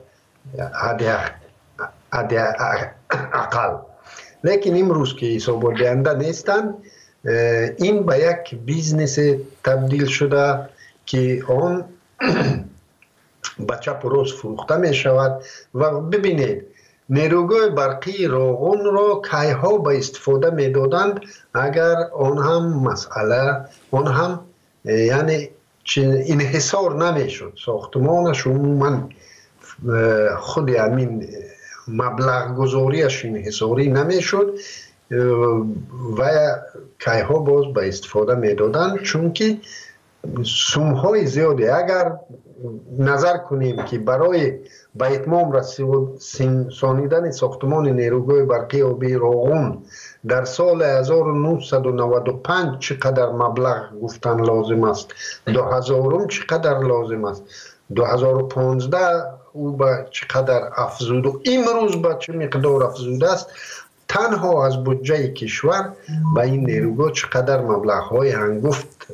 Speaker 14: اقل. لیکن امروز که حسابات دهنده نیستند، این به یک بیزنس تبدیل شده که آن به چپ و راست فروخته می شود. و ببینید نیروگاه برقی روغن را کیها به استفاده میدادند اگر آن هم مسئله آن هم یعنی انحصار نمیشد، ساختمانش عموما خود همین مبلغ گذاریش انحصاری نمیشد و کیها باز به استفاده میدادند، چون که سومهای زیادی اگر نظر کنیم که برای به اتمام رسانیدن ساختمان نیروگاه برقی آبی روغن در سال هزار و نهصد و نود و پنج چقدر مبلغ گفتن لازم است، دو هزار چقدر لازم است، دو هزار و پانزده او به چقدر افزود و امروز به چه مقدار افزوده است، تنها از بودجه کشور به این نیروگاه چقدر مبلغ های هنگفت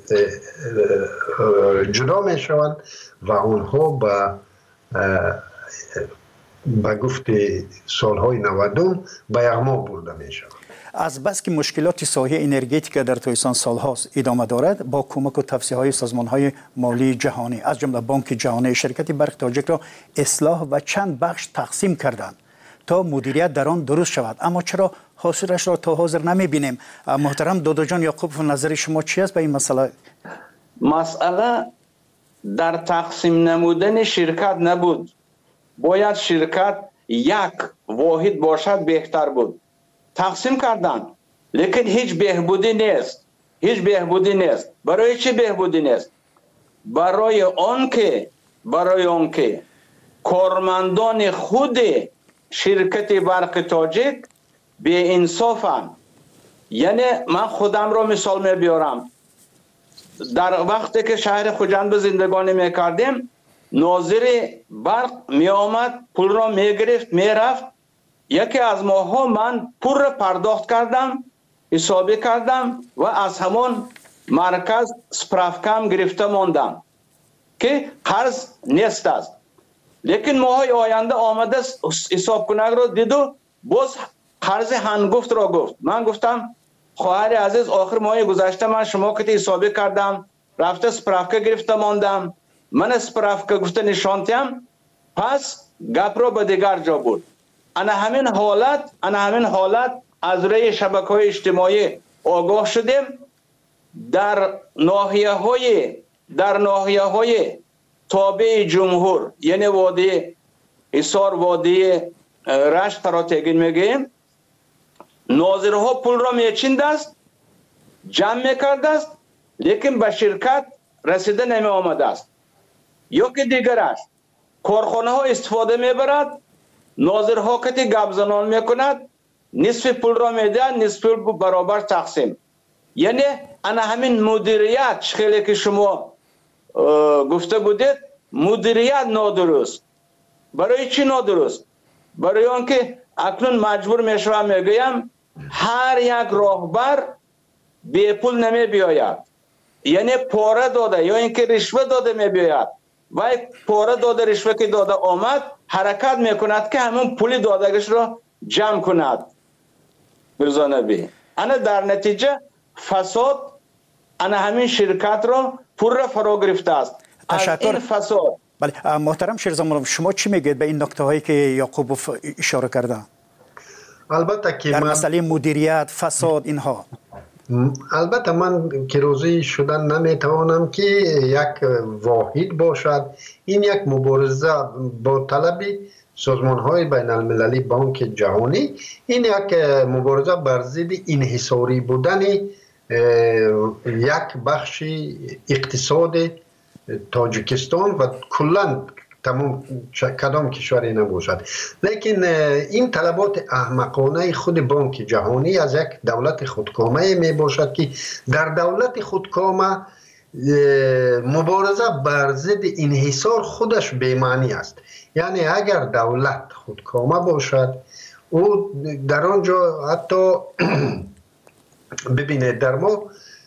Speaker 14: جدا می شوند و آنها به به گفت سالهای نودم به یغما برده می شوند.
Speaker 12: از بس که مشکلات ساحه انرژتیک در تویسان سالهاست ادامه دارد، با کمک و توصیه های سازمان های مالی جهانی از جمله بانک جهانی شرکت برق تاجیک را اصلاح و چند بخش تقسیم کردند تا مدیریت در آن درست شود، اما چرا حاصلش را تا حاضر نمی بینیم؟ محترم دادا جان یعقوب، نظر شما چی است به این مسئله؟
Speaker 13: مسئله در تقسیم نمودن شرکت نبود، باید شرکت یک واحد باشد بهتر بود. تقسیم کردن لیکن هیچ بهبودی نیست، هیچ بهبودی نیست. برای چی بهبودی نیست؟ برای آن که برای آن که کارمندان خود شرکت برق تاجیک به انصافن. یعنی من خودم را مثال می بیارم، در وقتی که شهر خوجند به زندگانی می کردیم، ناظر برق می آمد پول را می گرفت می رفت. یکی از ماها من پول را پرداخت کردم، حسابی کردم و از همون مرکز سپرافکم گرفته ماندم که قرض نیست است. لیکن ماهای آینده آمده حساب کنگ را دید و باز قرض هنگفت را گفت. من گفتم خواهر عزیز، آخر ماه گذشته من شما که حسابی کردم رفته سپرافکه گرفته ماندم، من سپرافکه گفته نشانتیم، پس گپ را به دیگر جا بود. انا همین حالت انا همین حالت از روی شبکه‌های اجتماعی آگاه شدیم. در ناحیه‌های در ناحیه‌های تابع جمهور، یعنی وادی حصار، وادی رشت را تگین میگیم، ناظرها پول را میچیند است، جمع میکرده است، لیکن به شرکت رسیده نمی آمده است. یا که دیگرش کارخانه ها استفاده میبرد، ناظرها که گپ زنان میکند، نصف پول را میده، نصف پول برابر تقسیم. یعنی انا همین مدیریت خیلی که شما گفته بودید، مدیریت نادرست. برای چی نادرست؟ برای آنکه اکنون مجبور میشوم میگویم هر یک راهبر بی پول نمی بیاید، یعنی پاره داده یا اینکه رشوه داده می بیاید و پاره داده رشوه که داده آمد حرکت میکند که همون پول دادگش را جمع کند. برزانه بی انا در نتیجه فساد انا همین شرکت را پر را فرا گرفته است.
Speaker 12: تشکر.
Speaker 13: این فساد.
Speaker 12: بله محترم شیرزمان، شما چی میگید به این نکته هایی که یعقوبوف اشاره کرده؟
Speaker 14: البته که
Speaker 12: در
Speaker 14: من
Speaker 12: مسئله مدیریت، فساد، اینها.
Speaker 14: البته من که روزی شدن نمیتوانم که یک واحد باشد. این یک مبارزه با طلب سازمان های بین المللی، بانک جهانی، این یک مبارزه بر ضد انحصاری بودن یک بخش اقتصاد تاجیکستان و کلا تمام کدام کشوری نباشد. لیکن این طلبات احمقانه خود بانک جهانی از یک دولت خودکامه می باشد که در دولت خودکامه مبارزه بر ضد انحصار خودش بی‌معنی است. یعنی اگر دولت خودکامه باشد، او در آنجا حتی ببینید در ما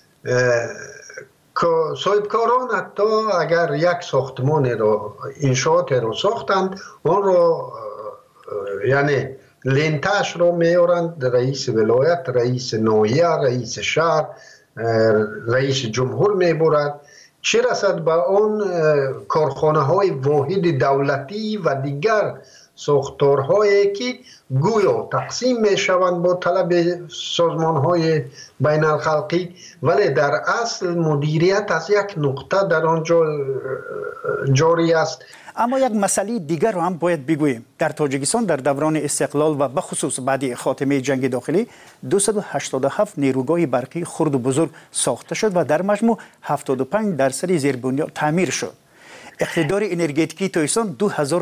Speaker 14: صاحبکاران حتی اگر یک ساختمان را انشاءات را ساختند، آن را یعنی لنتش را میارند، رئیس ولایت، رئیس ناحیه، رئیس شهر، رئیس جمهور میبرد چه رسد به آن کارخانه های واحد دولتی و دیگر ساختارهایی که گویا تقسیم می شوند با طلب سازمان های بین الخلقی، ولی در اصل مدیریت از یک نقطه در آنجا جاری است.
Speaker 12: اما یک مسئله دیگر رو هم باید بگوییم. در تاجیکستان در دوران استقلال و بخصوص بعد خاتمه جنگ داخلی دویست و هشتاد و هفت نیروگاه برقی خرد و بزرگ ساخته شد و در مجموع هفتاد و پنج درصد زیربنیاد تعمیر شد. اقتدار انرژتیکی تاجیکستان دو هزار